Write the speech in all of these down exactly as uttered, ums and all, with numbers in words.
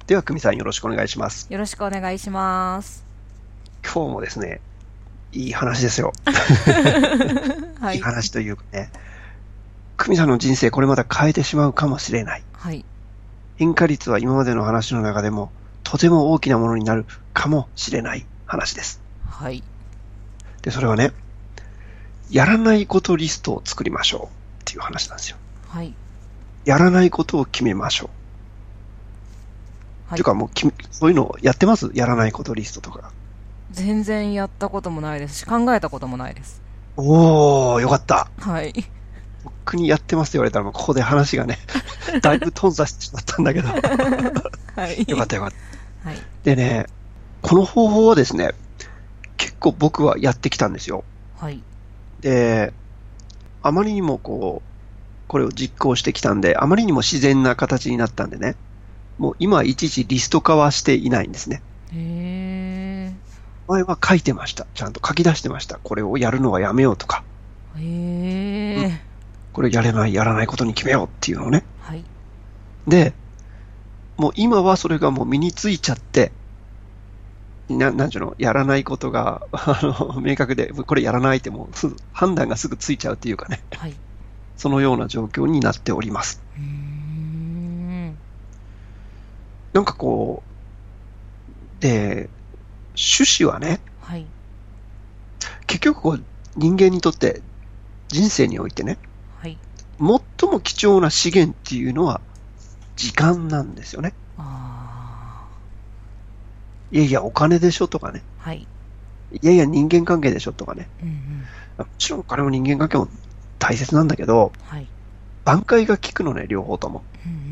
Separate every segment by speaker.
Speaker 1: では、久美さんよろしくお願いします。
Speaker 2: よろしくお願いします。
Speaker 1: 今日もですね、いい話ですよ。
Speaker 2: はい。
Speaker 1: いい話というかね、久美さんの人生これまた変えてしまうかもしれない。
Speaker 2: はい。
Speaker 1: 変化率は今までの話の中でもとても大きなものになるかもしれない話です。
Speaker 2: はい。
Speaker 1: で、それはね、やらないことリストを作りましょうっていう話なんですよ。
Speaker 2: はい。
Speaker 1: やらないことを決めましょう。
Speaker 2: はい。
Speaker 1: ていうかもうき、そういうのをやってます？やらないことリストとか。
Speaker 2: 全然やったこともないですし、考えたこともないです。
Speaker 1: おー、よかった。
Speaker 2: はい。
Speaker 1: 僕にやってますって言われたらもうここで話がね、だいぶ頓挫してしまったんだけど。
Speaker 2: はい。
Speaker 1: よかったよかった。
Speaker 2: はい。
Speaker 1: でね、この方法はですね、結構僕はやってきたんですよ。
Speaker 2: はい。
Speaker 1: で、あまりにもこう、これを実行してきたんで、あまりにも自然な形になったんでね、もう今いちいちリスト化はしていないんですね。
Speaker 2: へ
Speaker 1: 前は書いてました。ちゃんと書き出してました。これをやるのはやめようとか、
Speaker 2: ー。
Speaker 1: うん、
Speaker 2: へー。
Speaker 1: これやれない、やらないことに決めようっていうのをね。
Speaker 2: はい。
Speaker 1: で、もう今はそれがもう身についちゃって、ななんちゅうの、やらないことが、あの、明確で、これやらないってもうすぐ、判断がすぐついちゃうっていうかね、
Speaker 2: はい。
Speaker 1: そのような状況になっております。
Speaker 2: うーん。
Speaker 1: なんかこう、で、趣旨はね、
Speaker 2: はい。
Speaker 1: 結局こう、人間にとって人生においてね、
Speaker 2: はい。
Speaker 1: 最も貴重な資源っていうのは時間なんですよね。
Speaker 2: あ
Speaker 1: いやいや、お金でしょとかね。
Speaker 2: ー。はい。
Speaker 1: いやいや、人間関係でしょとかね。
Speaker 2: うんうん。
Speaker 1: もちろんお金も人間関係も大切なんだけど、
Speaker 2: はい。
Speaker 1: 挽回が効くのね、両方とも。
Speaker 2: うんうんうんうん。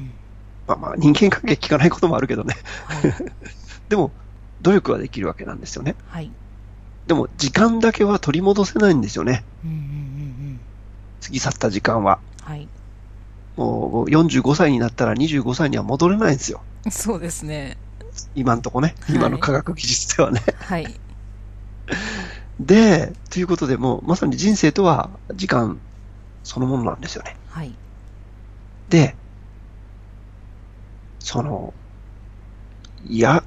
Speaker 1: まあまあ、人間関係効かないこともあるけどね。
Speaker 2: はい。
Speaker 1: でも、努力はできるわけなんですよね。
Speaker 2: はい。
Speaker 1: でも、時間だけは取り戻せないんですよね。
Speaker 2: うんうんうん
Speaker 1: 過ぎ去った時間は。
Speaker 2: うん。はい。
Speaker 1: もう、よんじゅうごさいになったらにじゅうごさいには戻れないんですよ。
Speaker 2: そうですね。
Speaker 1: 今んとこね。今の
Speaker 2: はい。
Speaker 1: 科学技術ではね。
Speaker 2: はい。
Speaker 1: で、ということでもう、まさに人生とは時間そのものなんですよね。
Speaker 2: はい。
Speaker 1: で、その、いや、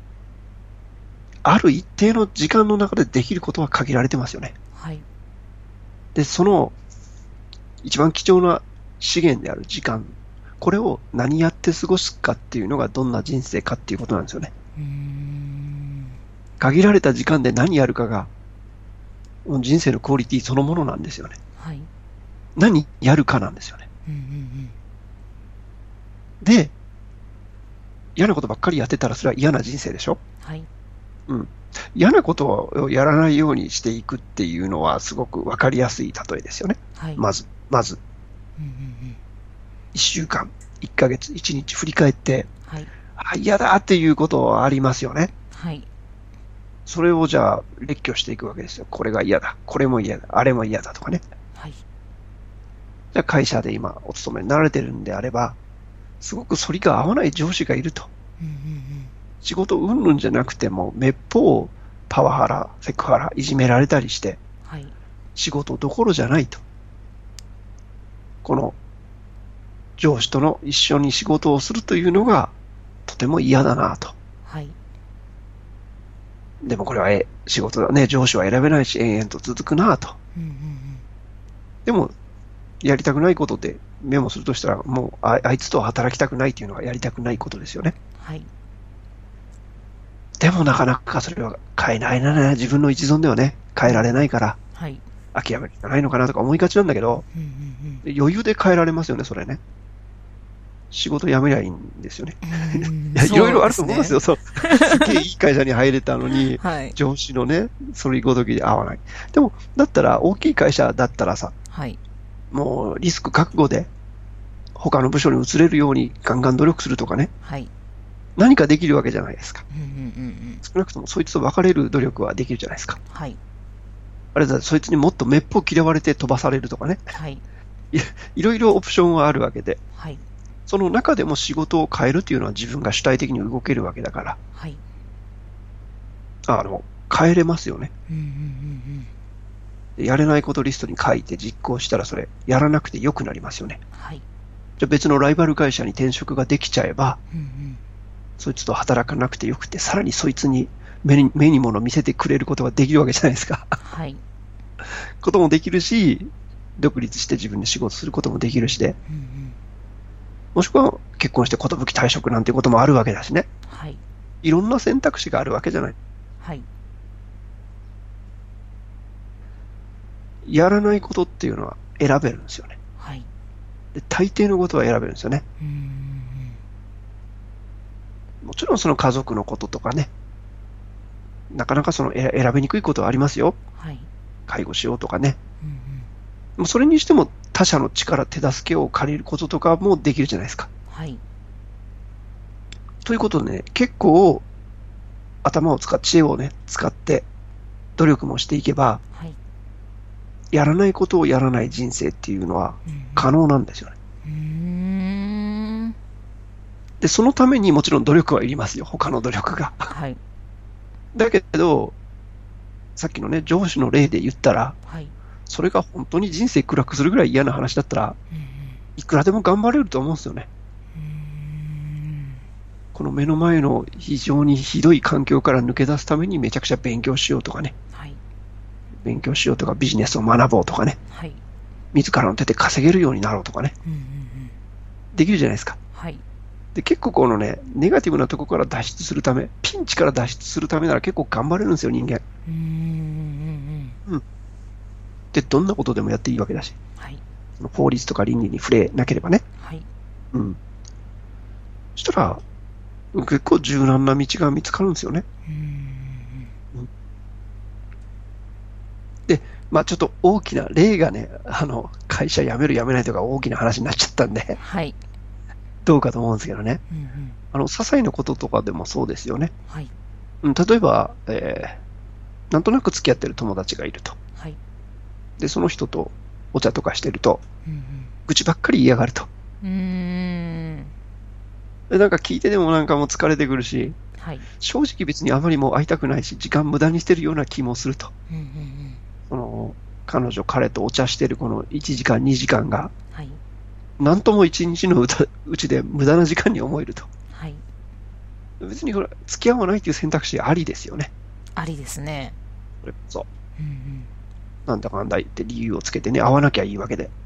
Speaker 1: ある一定の時間の中でできることは限られてますよね。
Speaker 2: はい。
Speaker 1: で、その一番貴重な資源である時間、これを何やって過ごすかっていうのがどんな人生かっていうことなんですよね。
Speaker 2: うーん。
Speaker 1: 限られた時間で何やるかが、人生のクオリティそのものなんですよね。
Speaker 2: はい。
Speaker 1: 何やるかなんですよね。
Speaker 2: うんうんうん。
Speaker 1: で、嫌なことばっかりやってたらそれは嫌な人生でしょ？
Speaker 2: はい。
Speaker 1: うん。嫌なことをやらないようにしていくっていうのはすごくわかりやすい例えですよね。
Speaker 2: はい。
Speaker 1: まず、まず、
Speaker 2: うんうんうん。
Speaker 1: いっしゅうかん、いっかげつ、いちにち振り返って、
Speaker 2: はい。
Speaker 1: あ、嫌だっていうことはありますよね。
Speaker 2: はい。
Speaker 1: それをじゃあ列挙していくわけですよ。これが嫌だ。これも嫌だ。あれも嫌だとかね。
Speaker 2: はい。
Speaker 1: じゃあ会社で今お勤めになられてるんであれば、すごく反りが合わない上司がいると。
Speaker 2: うんうんうん。
Speaker 1: 仕事うんぬんじゃなくても、めっぽうパワハラ、セクハラ、いじめられたりして、
Speaker 2: はい。
Speaker 1: 仕事どころじゃないと。この上司との一緒に仕事をするというのがとても嫌だなと。
Speaker 2: はい。
Speaker 1: でもこれはえ仕事だね、上司は選べないし延々と続くなと。
Speaker 2: うんうんうん。
Speaker 1: でもやりたくないことでメモするとしたら、もう あ, あいつとは働きたくないというのがやりたくないことですよね。
Speaker 2: はい。
Speaker 1: でもなかなかそれは変えないな、ね、自分の一存ではね、変えられないから、
Speaker 2: はい。
Speaker 1: 諦めるしかないのかなとか思いがちなんだけど、
Speaker 2: うんうん
Speaker 1: 余裕で変えられますよね、それね。仕事辞めりゃいいんですよね。
Speaker 2: うん。うーん、
Speaker 1: いや、いろいろあ
Speaker 2: そうですね。
Speaker 1: ると思うんですよ。そう。すげえいい会社に入れたのに、
Speaker 2: はい。
Speaker 1: 上司のね、それごときで合わない。でも、だったら、大きい会社だったらさ、
Speaker 2: はい。
Speaker 1: もうリスク覚悟で、他の部署に移れるようにガンガン努力するとかね、
Speaker 2: はい。
Speaker 1: 何かできるわけじゃないですか。
Speaker 2: うんうんうんうん。
Speaker 1: 少なくともそいつと別れる努力はできるじゃないですか。
Speaker 2: はい。
Speaker 1: あれだ、そいつにもっとめっぽう嫌われて飛ばされるとかね。
Speaker 2: はい。
Speaker 1: い、いろいろオプションはあるわけで、
Speaker 2: はい。
Speaker 1: その中でも仕事を変えるっていうのは自分が主体的に動けるわけだから、
Speaker 2: はい。
Speaker 1: あの、変えれますよね。
Speaker 2: うんうんうんうん。
Speaker 1: やれないことリストに書いて実行したらそれ、やらなくて良くなりますよね。
Speaker 2: はい。
Speaker 1: じゃあ別のライバル会社に転職ができちゃえば、
Speaker 2: うんうん。
Speaker 1: そいつと働かなくてよくて、さらにそいつに目に目に物を見せてくれることができるわけじゃないですか。
Speaker 2: はい。
Speaker 1: こともできるし、独立して自分で仕事することもできるしで、
Speaker 2: うんうん。
Speaker 1: もしくは結婚して寿退職なんていうこともあるわけだしね。
Speaker 2: はい。
Speaker 1: いろんな選択肢があるわけじゃない。
Speaker 2: はい。
Speaker 1: やらないことっていうのは選べるんですよね。
Speaker 2: はい。
Speaker 1: で、大抵のことは選べるんですよね。
Speaker 2: うんうんうん。
Speaker 1: もちろんその家族のこととかね、なかなかそのえ選びにくいことはありますよ。
Speaker 2: はい。
Speaker 1: 介護しようとかね。
Speaker 2: うんうん。
Speaker 1: もうそれにしても他者の力、手助けを借りることとかもできるじゃないですか。
Speaker 2: はい。
Speaker 1: ということでね、結構頭を使って、知恵をね、使って努力もしていけば、
Speaker 2: はい。
Speaker 1: やらないことをやらない人生っていうのは
Speaker 2: うんうん。
Speaker 1: 可能なんですよね。
Speaker 2: うーん。
Speaker 1: で、そのためにもちろん努力はいりますよ。他の努力が。
Speaker 2: はい。
Speaker 1: だけど、さっきのね、上司の例で言ったら、
Speaker 2: はい。
Speaker 1: それが本当に人生暗くするぐらい嫌な話だったら、
Speaker 2: うんうん。
Speaker 1: いくらでも頑張れると思うんですよね。
Speaker 2: うーん。
Speaker 1: この目の前の非常にひどい環境から抜け出すためにめちゃくちゃ勉強しようとかね。
Speaker 2: はい。
Speaker 1: 勉強しようとかビジネスを学ぼうとかね。
Speaker 2: はい。
Speaker 1: 自らの手で稼げるようになろうとかね。
Speaker 2: うんうんうん。
Speaker 1: できるじゃないですか。
Speaker 2: はい。
Speaker 1: で、結構このね、ネガティブなところから脱出するため、ピンチから脱出するためなら結構頑張れるんですよ、人間。
Speaker 2: うーん。
Speaker 1: うん。で、どんなことでもやっていいわけだし。
Speaker 2: はい。
Speaker 1: その法律とか倫理に触れなければね。
Speaker 2: はい。
Speaker 1: うん。そしたら、結構柔軟な道が見つかるんですよね。
Speaker 2: うーん。
Speaker 1: うん。で、まあちょっと大きな例がね、あの、会社辞める辞めないとか大きな話になっちゃったんで、
Speaker 2: はい。
Speaker 1: どうかと思うんですけどね。
Speaker 2: うんうん。
Speaker 1: あの、些細なこととかでもそうですよね。
Speaker 2: はい。
Speaker 1: うん、例えば、えー、なんとなく付き合ってる友達がいると。
Speaker 2: はい。
Speaker 1: で、その人とお茶とかしてると、
Speaker 2: うんうん。
Speaker 1: 愚痴ばっかり言いやがると。
Speaker 2: うーん。
Speaker 1: で、なんか聞いてでもなんかもう疲れてくるし、
Speaker 2: はい。
Speaker 1: 正直別にあまりもう会いたくないし、時間無駄にしてるような気もすると。
Speaker 2: うんうんうん。
Speaker 1: その、彼女、彼とお茶してるこのいちじかん、にじかんが、
Speaker 2: はい。
Speaker 1: なんともいちにちのうたうちで無駄な時間に思えると。
Speaker 2: はい。
Speaker 1: 別にこれ、付き合わないという選択肢ありですよね。
Speaker 2: ありですね。
Speaker 1: それこそ。
Speaker 2: うんうん。
Speaker 1: なんだかんだ言って理由をつけてね、会わなきゃいいわけで。
Speaker 2: うんうん。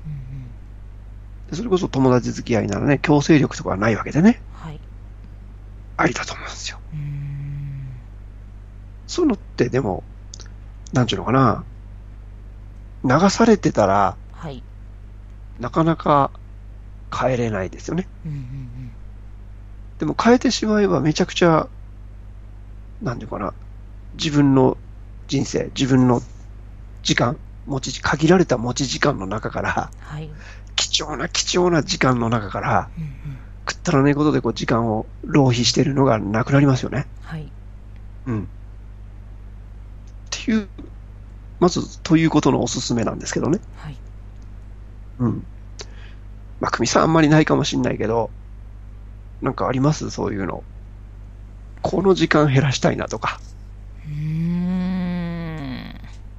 Speaker 1: でそれこそ友達付き合いならね、強制力とかはないわけでね。
Speaker 2: はい。
Speaker 1: ありだと思うんですよ。
Speaker 2: うーん。
Speaker 1: そういうのってでも、なんちゅうのかな。流されてたら、
Speaker 2: はい。
Speaker 1: なかなか変えれないですよね。
Speaker 2: うんうんうん。
Speaker 1: でも変えてしまえばめちゃくちゃ、なんていうかな。自分の人生、自分の時間、持ち、限られた持ち時間の中から、
Speaker 2: はい。
Speaker 1: 貴重な貴重な時間の中から、
Speaker 2: うんうん。
Speaker 1: くったらねえことでこう時間を浪費しているのがなくなりますよね。
Speaker 2: はい。
Speaker 1: うん。っていう、まず、ということのおすすめなんですけどね。
Speaker 2: はい。
Speaker 1: うん。まあ、久美さんあんまりないかもしんないけど、なんかありますそういうの。この時間減らしたいなとか。
Speaker 2: うーん。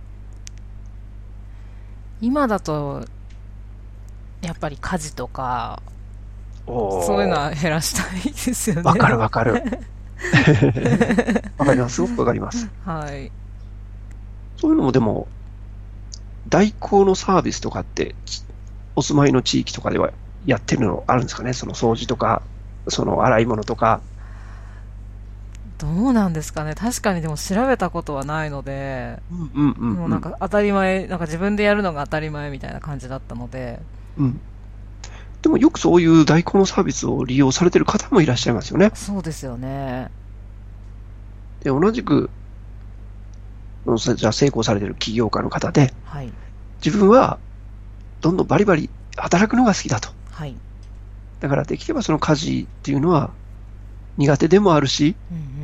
Speaker 2: 今だと、やっぱり家事とか、そういうの
Speaker 1: おー、
Speaker 2: は減らしたいですよ
Speaker 1: わかる
Speaker 2: ね。
Speaker 1: わかる。わかります。すごくわかります。
Speaker 2: はい。
Speaker 1: そういうのもでも、代行のサービスとかって、お住まいの地域とかではやってるのあるんですかねその掃除とか、その洗い物とか。
Speaker 2: どうなんですかね。確かにでも調べたことはないので、
Speaker 1: うんうんうん
Speaker 2: もう
Speaker 1: うん。
Speaker 2: なんか当たり前、なんか自分でやるのが当たり前みたいな感じだったので、
Speaker 1: うん。でもよくそういう代行のサービスを利用されてる方もいらっしゃいますよね。
Speaker 2: そうですよね。
Speaker 1: で、同じく、じゃあ成功されてる起業家の方で、
Speaker 2: はい。
Speaker 1: 自分はどんどんバリバリ働くのが好きだと。
Speaker 2: はい。
Speaker 1: だからできればその家事っていうのは苦手でもあるし、
Speaker 2: うんうんうん。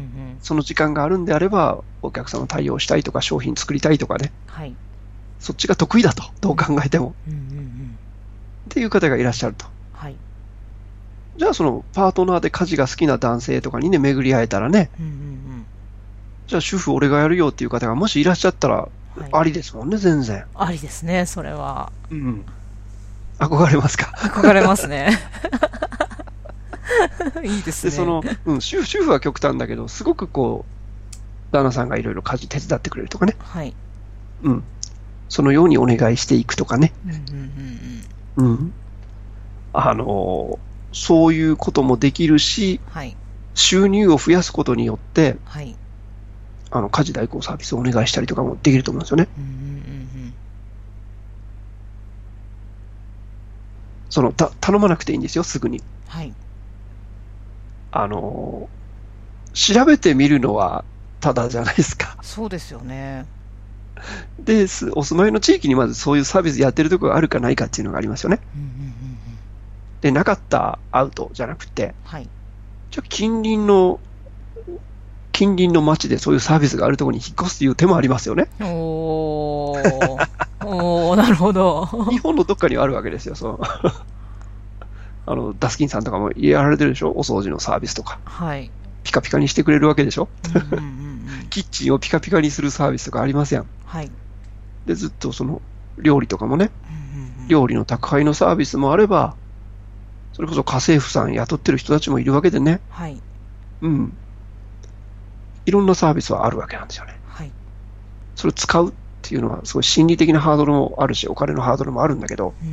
Speaker 1: その時間があるんであればお客さんを対応したいとか商品作りたいとかね、
Speaker 2: はい。
Speaker 1: そっちが得意だと。どう考えても。
Speaker 2: うんうんうん。
Speaker 1: っていう方がいらっしゃると。
Speaker 2: はい。
Speaker 1: じゃあそのパートナーで家事が好きな男性とかにね、巡り会えたらね、
Speaker 2: うんうんうん。
Speaker 1: じゃあ主婦俺がやるよっていう方がもしいらっしゃったら、
Speaker 2: はい。
Speaker 1: ありですもんね、全然。
Speaker 2: ありですね、それは。
Speaker 1: うん。憧れますか？
Speaker 2: 憧れますね。 いいです
Speaker 1: で、そ
Speaker 2: ね。
Speaker 1: の、うん、主婦、主婦は極端だけど、すごくこう、旦那さんがいろいろ家事手伝ってくれるとかね。
Speaker 2: はい。
Speaker 1: うん。そのようにお願いしていくとかね。
Speaker 2: うんうんうん
Speaker 1: うん。あの、そういうこともできるし、
Speaker 2: はい。
Speaker 1: 収入を増やすことによって、
Speaker 2: はい。
Speaker 1: あの、家事代行サービスをお願いしたりとかもできると思うんですよね。
Speaker 2: うんうんうん
Speaker 1: その、た、頼まなくていいんですよ、すぐに。
Speaker 2: はい。
Speaker 1: あの、調べてみるのはただじゃないですか。
Speaker 2: そうですよね。
Speaker 1: で、すお住まいの地域にまずそういうサービスやってるところがあるかないかっていうのがありますよね。
Speaker 2: うんうんうんうん
Speaker 1: で、なかったアウトじゃなくて、
Speaker 2: はい。
Speaker 1: じゃあ近隣の、近隣の町でそういうサービスがあるところに引っ越すという手もありますよね。
Speaker 2: おー。おー、なるほど。
Speaker 1: 日本のどっかにはあるわけですよ。そのあの、ダスキンさんとかもやられてるでしょ、お掃除のサービスとか。
Speaker 2: はい。
Speaker 1: ピカピカにしてくれるわけでしょ。
Speaker 2: うんうんうんうん。
Speaker 1: キッチンをピカピカにするサービスとかありますやん。
Speaker 2: はい。
Speaker 1: で、ずっとその、料理とかもね、
Speaker 2: うんうんうん。
Speaker 1: 料理の宅配のサービスもあれば、それこそ家政婦さん雇ってる人たちもいるわけでね。
Speaker 2: はい。
Speaker 1: うん。いろんなサービスはあるわけなんですよね。
Speaker 2: はい。
Speaker 1: それを使うっていうのは、すごい心理的なハードルもあるし、お金のハードルもあるんだけど、
Speaker 2: うんうんうん。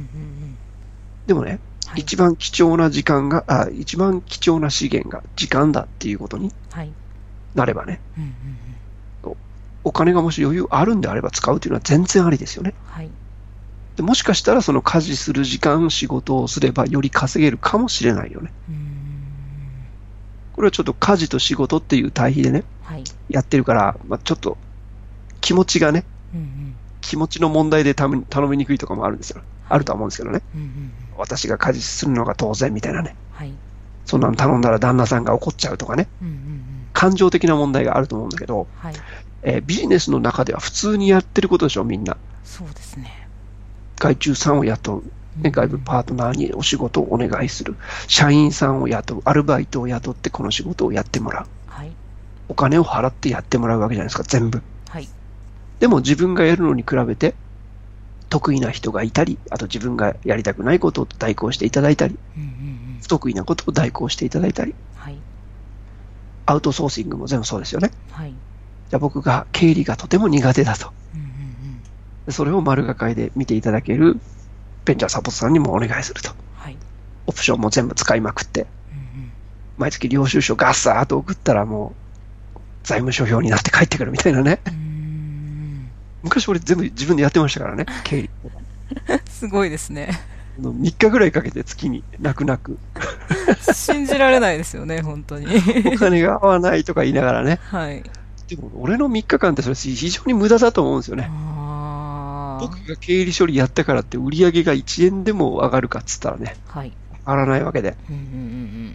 Speaker 1: でもね、
Speaker 2: はい。
Speaker 1: 一番貴重な時間が、あ、一番貴重な資源が時間だっていうことに
Speaker 2: はい。
Speaker 1: なればね、
Speaker 2: うんうんうん。
Speaker 1: お金がもし余裕あるんであれば使うっていうのは全然ありですよね。
Speaker 2: はい。
Speaker 1: でもしかしたらその家事する時間、仕事をすればより稼げるかもしれないよね。
Speaker 2: うーん。
Speaker 1: これはちょっと家事と仕事っていう対比でね、
Speaker 2: はい。
Speaker 1: やってるから、まあ、ちょっと気持ちがね、
Speaker 2: うんうん。
Speaker 1: 気持ちの問題で頼み頼みにくいとかもあるんですよ。あ
Speaker 2: はい。
Speaker 1: るとは思うんですけどね。
Speaker 2: うんうんうん。
Speaker 1: 私が家事するのが当然みたいなね。
Speaker 2: はい。
Speaker 1: そんなの頼んだら旦那さんが怒っちゃうとかね。
Speaker 2: うんうんうん。
Speaker 1: 感情的な問題があると思うんだけど、
Speaker 2: はい。
Speaker 1: えービジネスの中では普通にやってることでしょ、みんな。
Speaker 2: そうですね。
Speaker 1: 外注さんを雇う。ね、
Speaker 2: うんうん。
Speaker 1: 外部パートナーにお仕事をお願いする。社員さんを雇う。アルバイトを雇ってこの仕事をやってもらう。
Speaker 2: はい。
Speaker 1: お金を払ってやってもらうわけじゃないですか、全部。
Speaker 2: はい。
Speaker 1: でも自分がやるのに比べて、得意な人がいたり、あと自分がやりたくないことを代行していただいたり、
Speaker 2: うんうんうん。
Speaker 1: 不得意なことを代行していただいたり、
Speaker 2: はい。
Speaker 1: アウトソーシングも全部そうですよね。
Speaker 2: はい。
Speaker 1: じゃあ僕が経理がとても苦手だと。
Speaker 2: うんうんうん。
Speaker 1: それを丸がかいで見ていただけるベンチャーサポートさんにもお願いすると。
Speaker 2: はい。
Speaker 1: オプションも全部使いまくって、
Speaker 2: うんうん。
Speaker 1: 毎月領収書ガッサーと送ったらもう財務諸表になって帰ってくるみたいなね。
Speaker 2: うーん。
Speaker 1: 昔俺全部自分でやってましたからね、経理。
Speaker 2: すごいですね。
Speaker 1: みっかぐらいかけて月に泣く泣く。
Speaker 2: 信じられないですよね、本当に。
Speaker 1: お金が合わないとか言いながらね。
Speaker 2: はい。
Speaker 1: でも俺のみっかかんってそれ非常に無駄だと思うんですよね。僕
Speaker 2: あ
Speaker 1: が経理処理やったからって売り上げがいちえんでも上がるかっつったらね、
Speaker 2: あ。はい。
Speaker 1: 上がらないわけで。
Speaker 2: うんうんうんうん。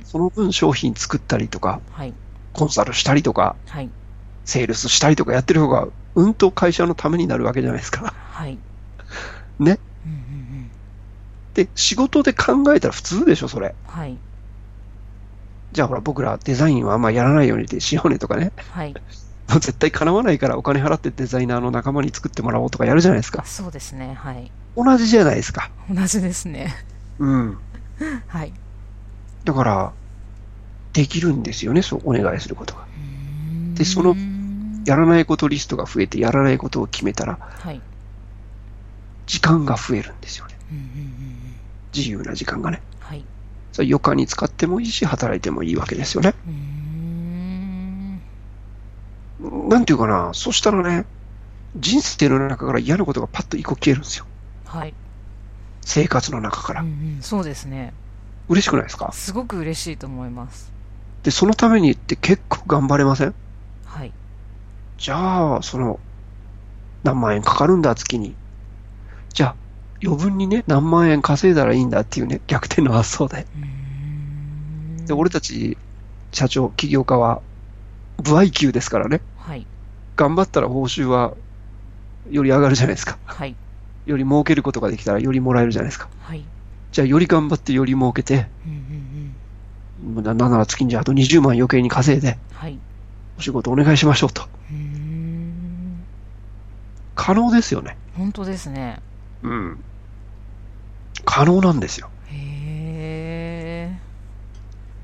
Speaker 1: その分商品作ったりとか、
Speaker 2: はい。
Speaker 1: コンサルしたりとか、
Speaker 2: はい。
Speaker 1: セールスしたりとかやってる方が、うんと会社のためになるわけじゃないですか。
Speaker 2: はい。
Speaker 1: ね。
Speaker 2: うんうんうん。
Speaker 1: で、仕事で考えたら普通でしょ、それ。
Speaker 2: はい。
Speaker 1: じゃあほら、僕らデザインはあんまやらないようにってしようねとかね。
Speaker 2: はい。
Speaker 1: 絶対叶わないからお金払ってデザイナーの仲間に作ってもらおうとかやるじゃないです
Speaker 2: あ、
Speaker 1: か。
Speaker 2: そうですね。はい。
Speaker 1: 同じじゃないですか。
Speaker 2: 同じですね。
Speaker 1: うん。
Speaker 2: はい。
Speaker 1: だから、できるんですよね、そうお願いすることが。
Speaker 2: うー
Speaker 1: で、その、
Speaker 2: ん。
Speaker 1: やらないことリストが増えて、やらないことを決めたら、
Speaker 2: はい。
Speaker 1: 時間が増えるんですよね。
Speaker 2: うんうんうんうん。
Speaker 1: 自由な時間がね。
Speaker 2: はい。
Speaker 1: それ余暇に使ってもいいし、働いてもいいわけですよね。
Speaker 2: うーん。
Speaker 1: なんていうかな、そしたらね、人生の中から嫌なことがパッと一個消えるんですよ。
Speaker 2: はい。
Speaker 1: 生活の中か
Speaker 2: うんう
Speaker 1: ら。
Speaker 2: ん。そうですね。
Speaker 1: 嬉しくないですか？
Speaker 2: すごく嬉しいと思います。
Speaker 1: で、そのためにって結構頑張れません？
Speaker 2: はい。
Speaker 1: じゃあ、その、何万円かかるんだ、月に。じゃあ、余分にね、何万円稼いだらいいんだっていうね、逆転の発想で。
Speaker 2: うー
Speaker 1: で、
Speaker 2: ん。
Speaker 1: 俺たち、社長、起業家は、歩合給ですからね。
Speaker 2: はい。
Speaker 1: 頑張ったら報酬は、より上がるじゃないですか。
Speaker 2: はい。
Speaker 1: より儲けることができたら、よりもらえるじゃないですか。
Speaker 2: はい。
Speaker 1: じゃあ、より頑張ってより儲けて、
Speaker 2: うんうんうん。
Speaker 1: なんなら月にじゃああとにじゅうまん余計に稼いで、
Speaker 2: はい。
Speaker 1: お仕事お願いしましょうと。
Speaker 2: うーん。
Speaker 1: 可能ですよね。
Speaker 2: 本当ですね。
Speaker 1: うん。可能なんですよ。
Speaker 2: へえ。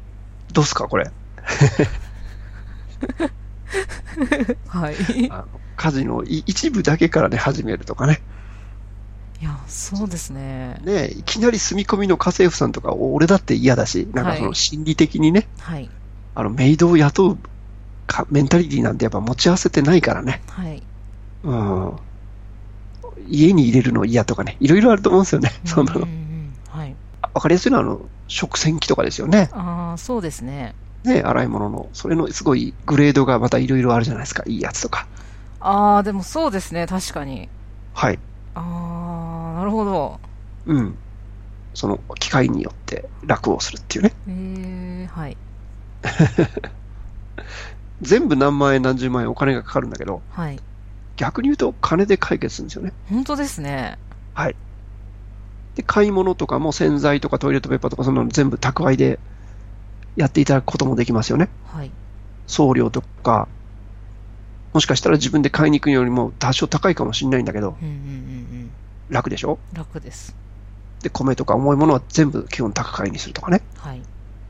Speaker 1: どうすか、これ。
Speaker 2: はい。
Speaker 1: あの家事のい一部だけからね、始めるとかね。
Speaker 2: いや、そうですね。
Speaker 1: ね、いきなり住み込みの家政婦さんとか、俺だって嫌だし、なんかそ
Speaker 2: はい。
Speaker 1: の心理的にね、
Speaker 2: はい。
Speaker 1: あの、メイドを雇うかメンタリティなんてやっぱ持ち合わせてないからね。
Speaker 2: はい。
Speaker 1: うん。家に入れるの嫌とかね、いろいろあると思うんですよね。
Speaker 2: うんうんう
Speaker 1: そんなの。
Speaker 2: ん。はい。
Speaker 1: わかりやすいのは、あの、食洗機とかですよね。
Speaker 2: ああ、そうですね。
Speaker 1: ね、洗い物の。それのすごいグレードがまたいろいろあるじゃないですか。いいやつとか。
Speaker 2: ああ、でもそうですね。確かに。
Speaker 1: はい。
Speaker 2: ああ、なるほど。
Speaker 1: うん。その機械によって楽をするっていうね。
Speaker 2: ええ、はい。
Speaker 1: 全部何万円何十万円お金がかかるんだけど、
Speaker 2: はい。
Speaker 1: 逆に言うと金で解決するんですよね。
Speaker 2: 本当ですね。
Speaker 1: はい。で、買い物とかも洗剤とかトイレットペーパーとかそんなの全部宅配でやっていただくこともできますよね。
Speaker 2: はい。
Speaker 1: 送料とか、もしかしたら自分で買いに行くよりも多少高いかもしれないんだけど、
Speaker 2: うんうんうんうん。
Speaker 1: 楽でしょ。
Speaker 2: 楽です。
Speaker 1: で、米とか重いものは全部基本高買いにするとかね。
Speaker 2: はい。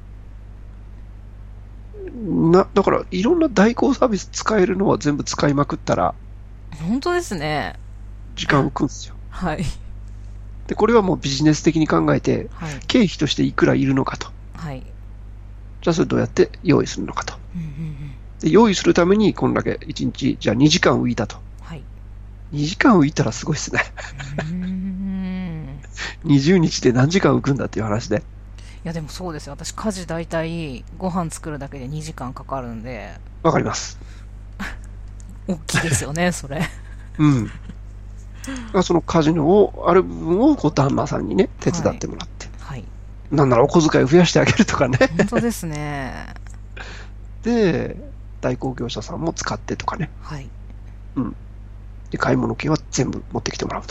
Speaker 1: な、だからいろんな代行サービス使えるのは全部使いまくったら
Speaker 2: 本当ですね。
Speaker 1: 時間浮くんですよ。
Speaker 2: はい。
Speaker 1: で、これはもうビジネス的に考えて、
Speaker 2: はい。
Speaker 1: 経費としていくらいるのかと。
Speaker 2: はい。
Speaker 1: じゃあそれどうやって用意するのかと。
Speaker 2: うんうんうん。
Speaker 1: で、用意するためにこんだけいちにち、じゃあにじかん浮いたと。
Speaker 2: はい。
Speaker 1: にじかん浮いたらすごいですね。
Speaker 2: うーん。
Speaker 1: にじゅうにちで何時間浮くんだっていう話で。
Speaker 2: いや、でもそうですよ。私、家事大体、ご飯作るだけでにじかんかかるんで、
Speaker 1: わかります。
Speaker 2: 大きいですよね、それ。
Speaker 1: うん。そのカジノを、ある部分をこう旦那さんにね、手伝ってもらって。
Speaker 2: はい。
Speaker 1: なんならお小遣いを増やしてあげるとかね。
Speaker 2: 本当ですね。
Speaker 1: で、代行業者さんも使ってとかね。
Speaker 2: はい。
Speaker 1: うん。で、買い物系は全部持ってきてもらうと。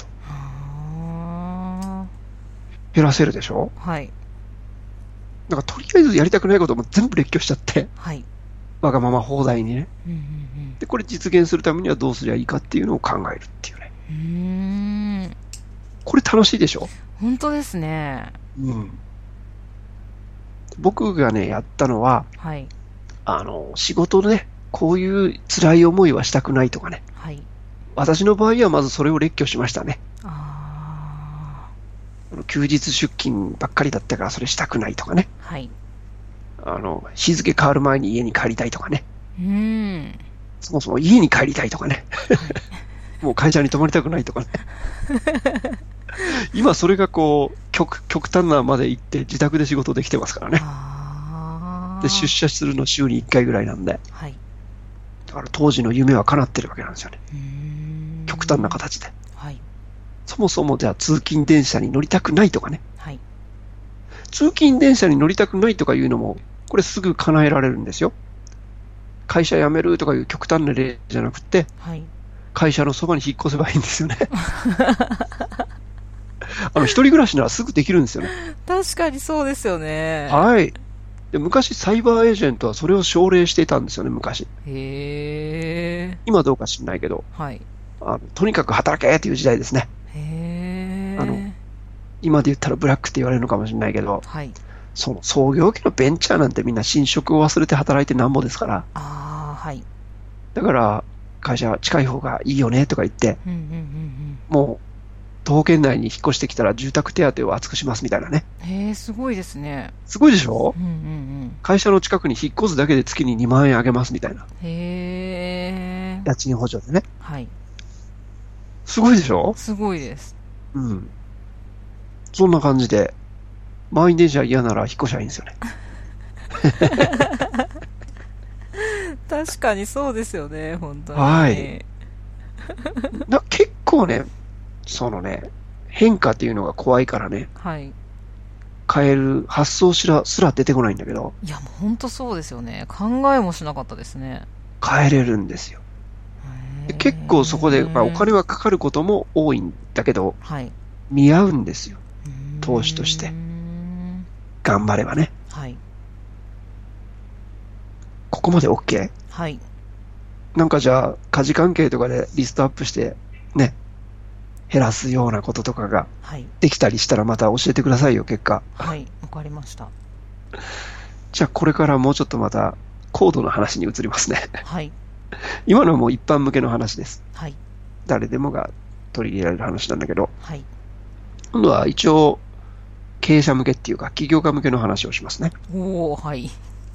Speaker 2: は
Speaker 1: 減らせるでしょ。
Speaker 2: ーはい。
Speaker 1: だからとりあえずやりたくないことも全部列挙しちゃって、
Speaker 2: はい。
Speaker 1: わがまま放題にね。
Speaker 2: うんうん
Speaker 1: で、これ実現するためにはどうすりゃいいかっていうのを考えるっていうね。
Speaker 2: うん。うーん。
Speaker 1: これ楽しいでしょ。
Speaker 2: 本当ですね。
Speaker 1: うん。僕がね、やったのは、
Speaker 2: はい。
Speaker 1: あの、仕事でね、こういう辛い思いはしたくないとかね。
Speaker 2: はい。
Speaker 1: 私の場合はまずそれを列挙しましたね。
Speaker 2: あ
Speaker 1: あの休日出勤ばっかりだったからそれしたくないとかね。
Speaker 2: ーはい。
Speaker 1: あの、日付変わる前に家に帰りたいとかね。
Speaker 2: うーん。
Speaker 1: そもそも家に帰りたいとかね。
Speaker 2: はい。
Speaker 1: もう会社に泊まりたくないとかね。今それがこう、極、極端なまで行って自宅で仕事できてますからね。で、出
Speaker 2: あ
Speaker 1: 社するの週にいっかいぐらいなんで。
Speaker 2: ーはい。
Speaker 1: だから当時の夢は叶ってるわけなんですよね。
Speaker 2: うーん。
Speaker 1: 極端な形で。
Speaker 2: はい。
Speaker 1: そもそもじゃあ通勤電車に乗りたくないとかね。
Speaker 2: はい。
Speaker 1: 通勤電車に乗りたくないとかいうのも、これすぐ叶えられるんですよ。会社辞めるとかいう極端な例じゃなくて、
Speaker 2: はい。
Speaker 1: 会社のそばに引っ越せばいいんですよね。あの、一人暮らしならすぐできるんですよね。
Speaker 2: 確かにそうですよね。
Speaker 1: はい。で、昔サイバーエージェントはそれを奨励していたんですよね、昔。
Speaker 2: へえ。
Speaker 1: 今どうか知んないけど、
Speaker 2: はい。
Speaker 1: あのとにかく働けっていう時代ですね。
Speaker 2: へ
Speaker 1: あの、
Speaker 2: え。
Speaker 1: 今で言ったらブラックって言われるのかもしれないけど、
Speaker 2: はい。
Speaker 1: その創業期のベンチャーなんてみんな寝食を忘れて働いてなんぼですから、
Speaker 2: ああ、はい。
Speaker 1: だから会社近い方がいいよねとか言って、
Speaker 2: うんうんうん
Speaker 1: もう徒歩圏内に引っ越してきたら住宅手当を厚くしますみたいなね。
Speaker 2: うん。へえ、すごいですね。
Speaker 1: すごいでしょ。
Speaker 2: うんうんうん。
Speaker 1: 会社の近くに引っ越すだけで月ににまん円あげますみたいな。
Speaker 2: へえ。
Speaker 1: 家賃補助でね。
Speaker 2: はい。
Speaker 1: すごいでしょ。
Speaker 2: すごいです。
Speaker 1: うん。そんな感じで、満員電車嫌なら引っ越しゃいいんですよね。
Speaker 2: 確かにそうですよね、本当に。
Speaker 1: はい。な結構ね、そのね、変化っていうのが怖いからね、
Speaker 2: はい。
Speaker 1: 変える発想すら、すら出てこないんだけど、
Speaker 2: いや、もう本当そうですよね。考えもしなかったですね。
Speaker 1: 変えれるんですよ。で
Speaker 2: へ
Speaker 1: 結構そこで、まあ、お
Speaker 2: え。
Speaker 1: 金はかかることも多いんだけど、
Speaker 2: はい。
Speaker 1: 見合うんですよ。
Speaker 2: うー
Speaker 1: 投資として。
Speaker 2: ん。
Speaker 1: 頑張ればね。
Speaker 2: はい。
Speaker 1: ここまで OK？
Speaker 2: はい。
Speaker 1: なんかじゃあ、家事関係とかでリストアップして、ね、減らすようなこととかが
Speaker 2: はい。
Speaker 1: できたりしたらまた教えてくださいよ、結果。
Speaker 2: はい。わかりました。
Speaker 1: じゃあこれからもうちょっとまた高度な話に移りますね。
Speaker 2: はい。
Speaker 1: 今のはもう一般向けの話です。
Speaker 2: はい。
Speaker 1: 誰でもが取り入れられる話なんだけど、
Speaker 2: はい。
Speaker 1: 今度は一応経営者向けっていうか起業家向けの話をしますね。
Speaker 2: おー、はい。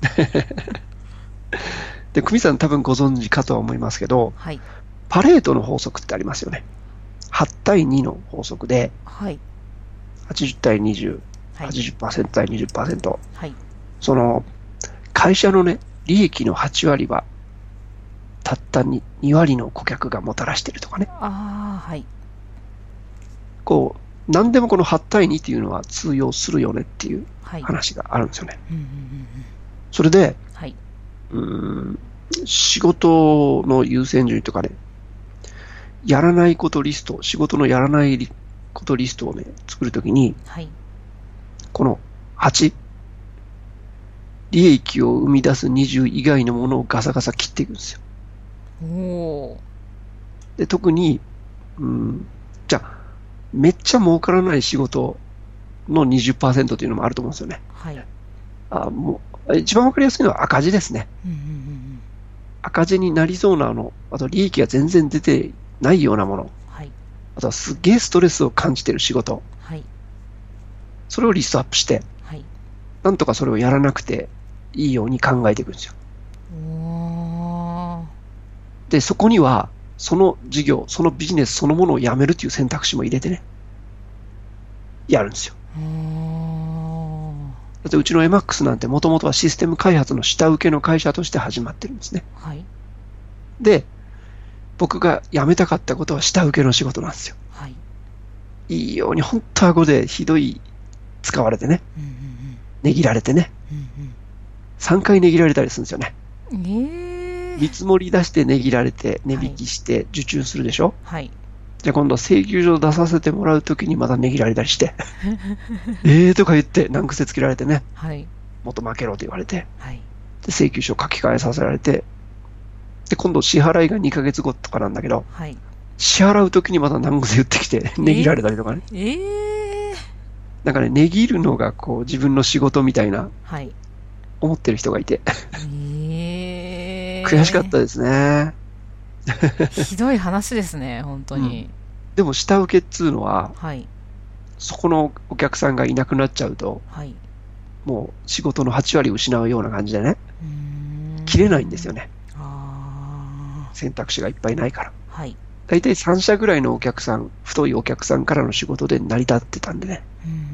Speaker 1: で、久美さん多分ご存知かとは思いますけど、
Speaker 2: はい。
Speaker 1: パレートの法則ってありますよね。はち対にの法則で、
Speaker 2: はい。
Speaker 1: はちじゅう対にじゅう、
Speaker 2: はい。
Speaker 1: はちじゅっパーセント対にじゅっパーセント。
Speaker 2: はい。
Speaker 1: その、会社のね、利益のはち割は、たったに割の顧客がもたらしてるとかね。
Speaker 2: あー、はい。
Speaker 1: こう、何でもこのはち対にっていうのは通用するよねっていう
Speaker 2: はい。
Speaker 1: 話があるんですよね。
Speaker 2: うんうんうんうん。
Speaker 1: それで、
Speaker 2: はい。
Speaker 1: うーん、仕事の優先順位とかね、やらないことリスト、仕事のやらないことリストをね、作るときに、
Speaker 2: はい。
Speaker 1: このはち、利益を生み出すにじゅう以外のものをガサガサ切っていくんですよ。
Speaker 2: おー。
Speaker 1: で、特に、うん、じゃあ、めっちゃ儲からない仕事のにじゅっパーセントというのもあると思うんですよね。
Speaker 2: はい。
Speaker 1: あもう一番わかりやすいのは赤字ですね。
Speaker 2: うんうんうん
Speaker 1: 赤字になりそうなの、あと利益が全然出てないようなもの、
Speaker 2: うん。はい。
Speaker 1: あとはすっげえストレスを感じている仕事、
Speaker 2: はい。
Speaker 1: それをリストアップして、
Speaker 2: はい。
Speaker 1: なんとかそれをやらなくていいように考えていくんですよ。
Speaker 2: おー。
Speaker 1: で、そこには、その事業、そのビジネスそのものをやめるという選択肢も入れてね、やるんですよ。
Speaker 2: おー。
Speaker 1: だってうちの エマックス なんてもともとはシステム開発の下請けの会社として始まってるんですね。
Speaker 2: はい。
Speaker 1: で、僕が辞めたかったことは下請けの仕事なんですよ。
Speaker 2: はい。
Speaker 1: いいように本当顎でひどい使われてね、
Speaker 2: うんうん
Speaker 1: 値切られてね、
Speaker 2: うん。うん
Speaker 1: さんかい値切られたりするんですよね。
Speaker 2: うん。えー。
Speaker 1: 見積もり出して値切られて、値引きして受注するでしょ。
Speaker 2: はい。
Speaker 1: じゃあ今度は請求書を出させてもらうときにまた値切られたりして、えーとか言って難癖つけられてね、
Speaker 2: はい。
Speaker 1: もっと負けろと言われて、
Speaker 2: はい。
Speaker 1: で請求書を書き換えさせられて、で今度支払いがにかげつごとかなんだけど、
Speaker 2: はい。
Speaker 1: 支払うときにまた難癖言ってきて、値切られたりとかね。
Speaker 2: えー。
Speaker 1: なんかね、値切るのがこう自分の仕事みたいな
Speaker 2: はい。
Speaker 1: 思ってる人がいて、
Speaker 2: えー。
Speaker 1: 悔しかったですね。
Speaker 2: ひどい話ですね、本当
Speaker 1: うん
Speaker 2: に。
Speaker 1: でも下請けっつうのは、
Speaker 2: はい。
Speaker 1: そこのお客さんがいなくなっちゃうと、
Speaker 2: はい。
Speaker 1: もう仕事のはち割失うような感じでね、
Speaker 2: うーん。
Speaker 1: 切れないんですよね。
Speaker 2: あ
Speaker 1: 選択肢がいっぱいないから。
Speaker 2: ー。はい。
Speaker 1: だいたいさん社ぐらいのお客さん、太いお客さんからの仕事で成り立ってたんでね、
Speaker 2: うんうんうんうん。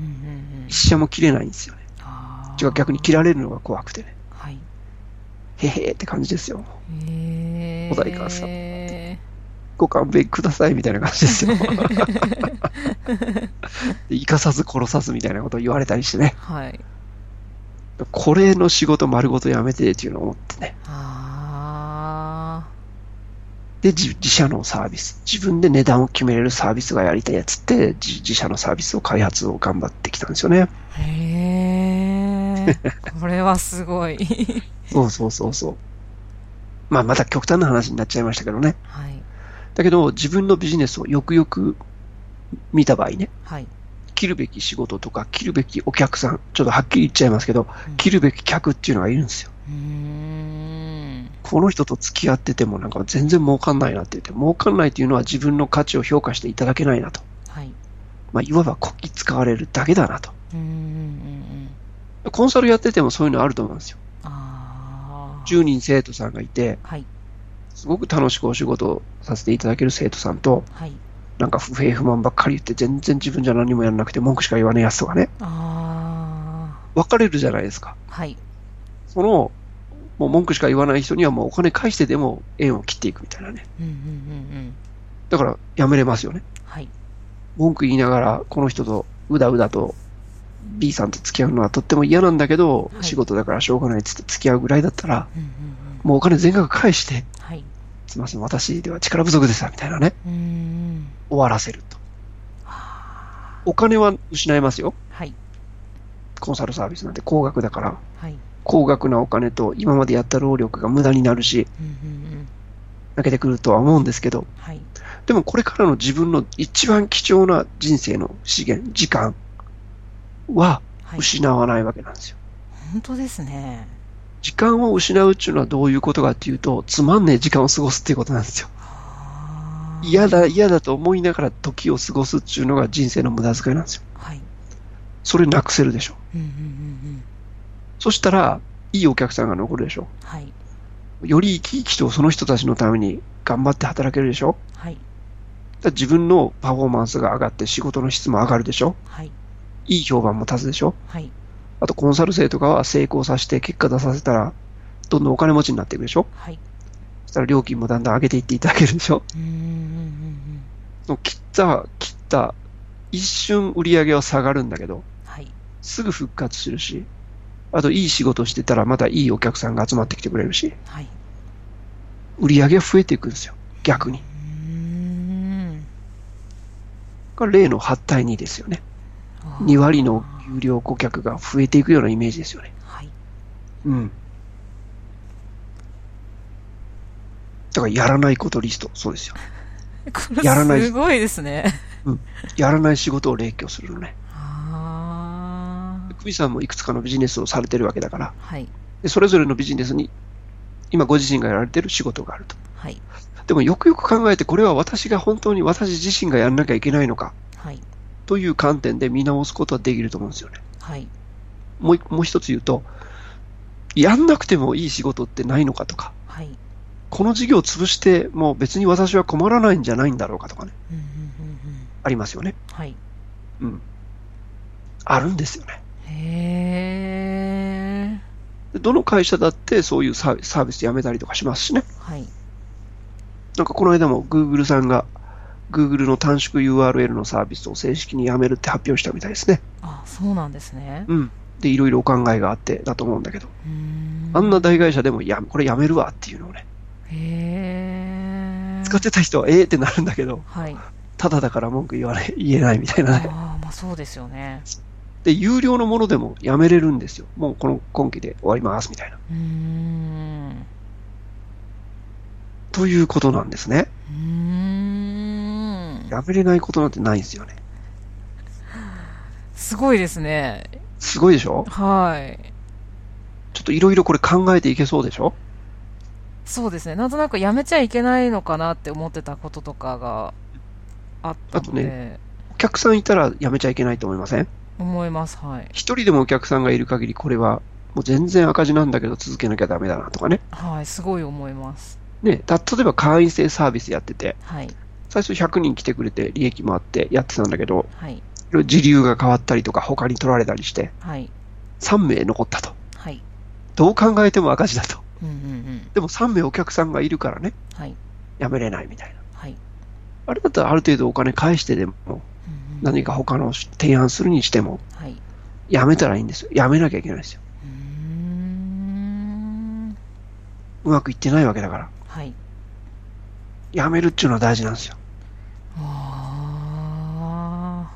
Speaker 1: いち社も切れないんですよね。
Speaker 2: あ
Speaker 1: 違う、逆に切られるのが怖くてね、
Speaker 2: ー。はい。
Speaker 1: へへーって感じですよ。
Speaker 2: えー。
Speaker 1: 小田井川さん。ご勘弁くださいみたいな感じですよ。で生かさず殺さずみたいなことを言われたりしてね。
Speaker 2: はい。
Speaker 1: これの仕事丸ごとやめてっていうのを思ってね。
Speaker 2: あ
Speaker 1: で、自自社のサービス。自分で値段を決めれるサービスがやりたいやつって、自自社のサービスを開発を頑張ってきたんですよね。
Speaker 2: ー。へー。これはすごい。
Speaker 1: そうそうそうそう。まあ、また極端な話になっちゃいましたけどね。
Speaker 2: はい。
Speaker 1: だけど、自分のビジネスをよくよく見た場合ね、
Speaker 2: はい。
Speaker 1: 切るべき仕事とか、切るべきお客さん、ちょっとはっきり言っちゃいますけど、
Speaker 2: うん
Speaker 1: 切るべき客っていうのがいるんですよ。
Speaker 2: うーん。
Speaker 1: この人と付き合っててもなんか全然儲かんないなって言って、儲かんないっていうのは自分の価値を評価していただけないなと。
Speaker 2: はい。
Speaker 1: まあ、いわばこき使われるだけだなと。
Speaker 2: うんうんうんうん。
Speaker 1: コンサルやっててもそういうのあると思うんですよ。
Speaker 2: あー。
Speaker 1: じゅうにん生徒さんがいて、
Speaker 2: はい。
Speaker 1: すごく楽しくお仕事をさせていただける生徒さんと、
Speaker 2: はい。
Speaker 1: なんか不平不満ばっかり言って全然自分じゃ何もやらなくて文句しか言わないやつとかね、
Speaker 2: あ
Speaker 1: 分かれるじゃないですか。
Speaker 2: ー。はい。
Speaker 1: その、もう文句しか言わない人にはもうお金返してでも縁を切っていくみたいなね。
Speaker 2: うんうんうんうん。
Speaker 1: だからやめれますよね。
Speaker 2: はい。
Speaker 1: 文句言いながらこの人とうだうだと B さんと付き合うのはとっても嫌なんだけど、
Speaker 2: はい
Speaker 1: 仕事だからしょうがないっつって付き合うぐらいだったら、
Speaker 2: うんうんうん。
Speaker 1: もうお金全額返して、
Speaker 2: はい。
Speaker 1: すみません、私では力不足ですみたいなね、
Speaker 2: うーん。
Speaker 1: 終わらせると。
Speaker 2: は
Speaker 1: お金は失いますよ。
Speaker 2: ー。はい。
Speaker 1: コンサルサービスなんて高額だから、
Speaker 2: はい。
Speaker 1: 高額なお金と今までやった労力が無駄になるし、
Speaker 2: うんうんうん。
Speaker 1: 投げてくるとは思うんですけど、
Speaker 2: はい。
Speaker 1: でもこれからの自分の一番貴重な人生の資源、時間は
Speaker 2: はい。
Speaker 1: 失わないわけなんですよ。
Speaker 2: う本当ですね。
Speaker 1: 時間を失うっていうのはどういうことかっていうと、つまんねえ時間を過ごすっていうことなんですよ。嫌だ、
Speaker 2: あ
Speaker 1: 嫌だと思いながら時を過ごすっていうのが人生の無駄遣いなんですよ。
Speaker 2: あ、はい。
Speaker 1: それなくせるでしょ。
Speaker 2: うんうんうんうん。
Speaker 1: そしたら、いいお客さんが残るでしょ。
Speaker 2: はい。
Speaker 1: より生き生きとその人たちのために頑張って働けるでしょ。
Speaker 2: はい。
Speaker 1: だから自分のパフォーマンスが上がって仕事の質も上がるでしょ。
Speaker 2: はい。
Speaker 1: いい評判も立つでしょ。
Speaker 2: はい。
Speaker 1: あとコンサル生とかは成功させて結果出させたら、どんどんお金持ちになっていくでしょ。
Speaker 2: はい。
Speaker 1: そしたら料金もだんだん上げていっていただけるでしょ。
Speaker 2: うんうんうん
Speaker 1: その切った、切った、一瞬売り上げは下がるんだけど、
Speaker 2: はい。
Speaker 1: すぐ復活するし、あといい仕事してたらまたいいお客さんが集まってきてくれるし、
Speaker 2: はい。
Speaker 1: 売り上げが増えていくんですよ。逆に。
Speaker 2: うーん。
Speaker 1: これ例のはち対にですよね。に割の有料顧客が増えていくようなイメージですよね。
Speaker 2: はい。
Speaker 1: うん。だからやらないことリスト。そうですよ。
Speaker 2: これ
Speaker 1: やらない、
Speaker 2: すごいですね。
Speaker 1: うん。やらない仕事を列挙するのね。
Speaker 2: ああ。
Speaker 1: 久美さんもいくつかのビジネスをされてるわけだから、
Speaker 2: はい。
Speaker 1: でそれぞれのビジネスに今ご自身がやられてる仕事があると。
Speaker 2: はい。
Speaker 1: でもよくよく考えて、これは私が本当に私自身がやらなきゃいけないのか
Speaker 2: はい。
Speaker 1: という観点で見直すことはできると思うんですよね。
Speaker 2: はい。
Speaker 1: もうもう一つ言うと、やんなくてもいい仕事ってないのかとか、
Speaker 2: はい。
Speaker 1: この事業を潰しても別に私は困らないんじゃないんだろうかとかね、
Speaker 2: うんうんうんうん。
Speaker 1: ありますよね。
Speaker 2: はい。
Speaker 1: うん。あるんですよね。
Speaker 2: へえ。
Speaker 1: でどの会社だってそういうサービスサービスやめたりとかしますしね。
Speaker 2: はい。
Speaker 1: なんかこの間も Google さんが Google の短縮 ユーアールエル のサービスを正式にやめるって発表したみたいですね。
Speaker 2: あ、そうなんですね。
Speaker 1: うん。で、いろいろお考えがあってだと思うんだけど、
Speaker 2: うー
Speaker 1: あんな
Speaker 2: ん。
Speaker 1: 大会社でもや、これやめるわっていうのをね、
Speaker 2: へえ。
Speaker 1: 使ってた人はええってなるんだけど、
Speaker 2: はい。
Speaker 1: ただだから文句言わない、言えないみたいなね。
Speaker 2: ああ、まあそうですよね。
Speaker 1: で、有料のものでもやめれるんですよ。もうこの今期で終わりますみたいな。
Speaker 2: うーん。
Speaker 1: ということなんですね。
Speaker 2: うーん。
Speaker 1: やめれないことなんてないんですよね。
Speaker 2: すごいですね。
Speaker 1: すごいでしょ。
Speaker 2: はい。
Speaker 1: ちょっといろいろこれ考えていけそうでしょ。
Speaker 2: そうですね。なんとなくやめちゃいけないのかなって思ってたこととかがあった
Speaker 1: あとね、
Speaker 2: ので、
Speaker 1: お客さんいたらやめちゃいけないと思いません？
Speaker 2: 思います。はい。
Speaker 1: 一人でもお客さんがいる限りこれはもう全然赤字なんだけど続けなきゃダメだなとかね。
Speaker 2: はい。すごい思います。
Speaker 1: ね、た例えば会員制サービスやってて、
Speaker 2: はい。
Speaker 1: 最初ひゃくにん来てくれて利益もあってやってたんだけど、
Speaker 2: はい。
Speaker 1: 時流が変わったりとか他に取られたりして、
Speaker 2: はい。
Speaker 1: さん名残ったと。
Speaker 2: はい。
Speaker 1: どう考えても赤字だと。
Speaker 2: うんうんうん。
Speaker 1: でもさん名お客さんがいるからね、
Speaker 2: はい。
Speaker 1: やめれないみたいな。
Speaker 2: はい。
Speaker 1: あれだったらある程度お金返してでも、
Speaker 2: うんうん。
Speaker 1: 何か他の提案するにしても、
Speaker 2: はい。
Speaker 1: やめたらいいんですよ。やめなきゃいけないんですよ。
Speaker 2: うーん。
Speaker 1: うまくいってないわけだから。
Speaker 2: はい。
Speaker 1: やめるっていうのは大事なんですよ。
Speaker 2: あ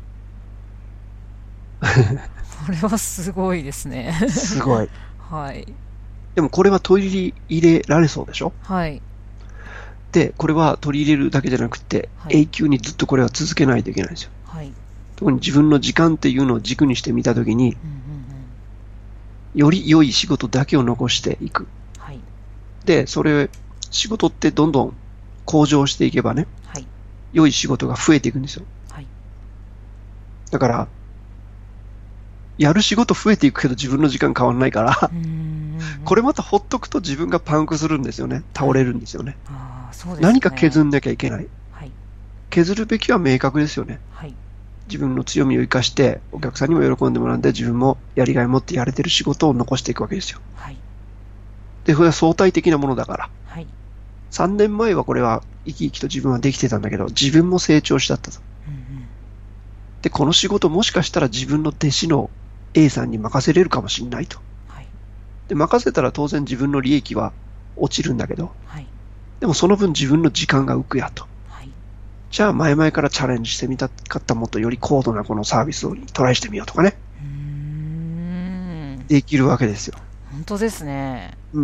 Speaker 2: あ。これはすごいですね。
Speaker 1: すごい。
Speaker 2: はい。
Speaker 1: でもこれは取り入れられそうでしょ。
Speaker 2: はい。
Speaker 1: で、これは取り入れるだけじゃなくて、
Speaker 2: はい。
Speaker 1: 永久にずっとこれは続けないといけないんですよ。
Speaker 2: はい。
Speaker 1: 特に自分の時間っていうのを軸にしてみたときに、
Speaker 2: うんうんうん。
Speaker 1: より良い仕事だけを残していく。
Speaker 2: はい。
Speaker 1: で、それ、仕事ってどんどん向上していけばね、
Speaker 2: はい。
Speaker 1: 良い仕事が増えていくんですよ。
Speaker 2: はい。
Speaker 1: だから、やる仕事増えていくけど自分の時間変わらないから、
Speaker 2: うーん。
Speaker 1: これまたほっとくと自分がパンクするんですよね。倒れるんですよね。
Speaker 2: ああ、そうですね。
Speaker 1: 何か削んなきゃいけない。
Speaker 2: はい。
Speaker 1: 削るべきは明確ですよね。
Speaker 2: はい。
Speaker 1: 自分の強みを生かして、お客さんにも喜んでもらうんで、自分もやりがいを持ってやれてる仕事を残していくわけですよ。
Speaker 2: はい。
Speaker 1: で、これは相対的なものだから。
Speaker 2: はい。
Speaker 1: さんねんまえはこれは生き生きと自分はできてたんだけど、自分も成長しだったと。
Speaker 2: うんうん。
Speaker 1: で、この仕事もしかしたら自分の弟子の A さんに任せれるかもしれないと。
Speaker 2: はい。
Speaker 1: で、任せたら当然自分の利益は落ちるんだけど、
Speaker 2: はい。
Speaker 1: でもその分自分の時間が浮くやと。
Speaker 2: はい。
Speaker 1: じゃあ前々からチャレンジしてみたかったもっとより高度なこのサービスをトライしてみようとかね。
Speaker 2: うーん。
Speaker 1: できるわけですよ。
Speaker 2: 本当ですね。
Speaker 1: うん。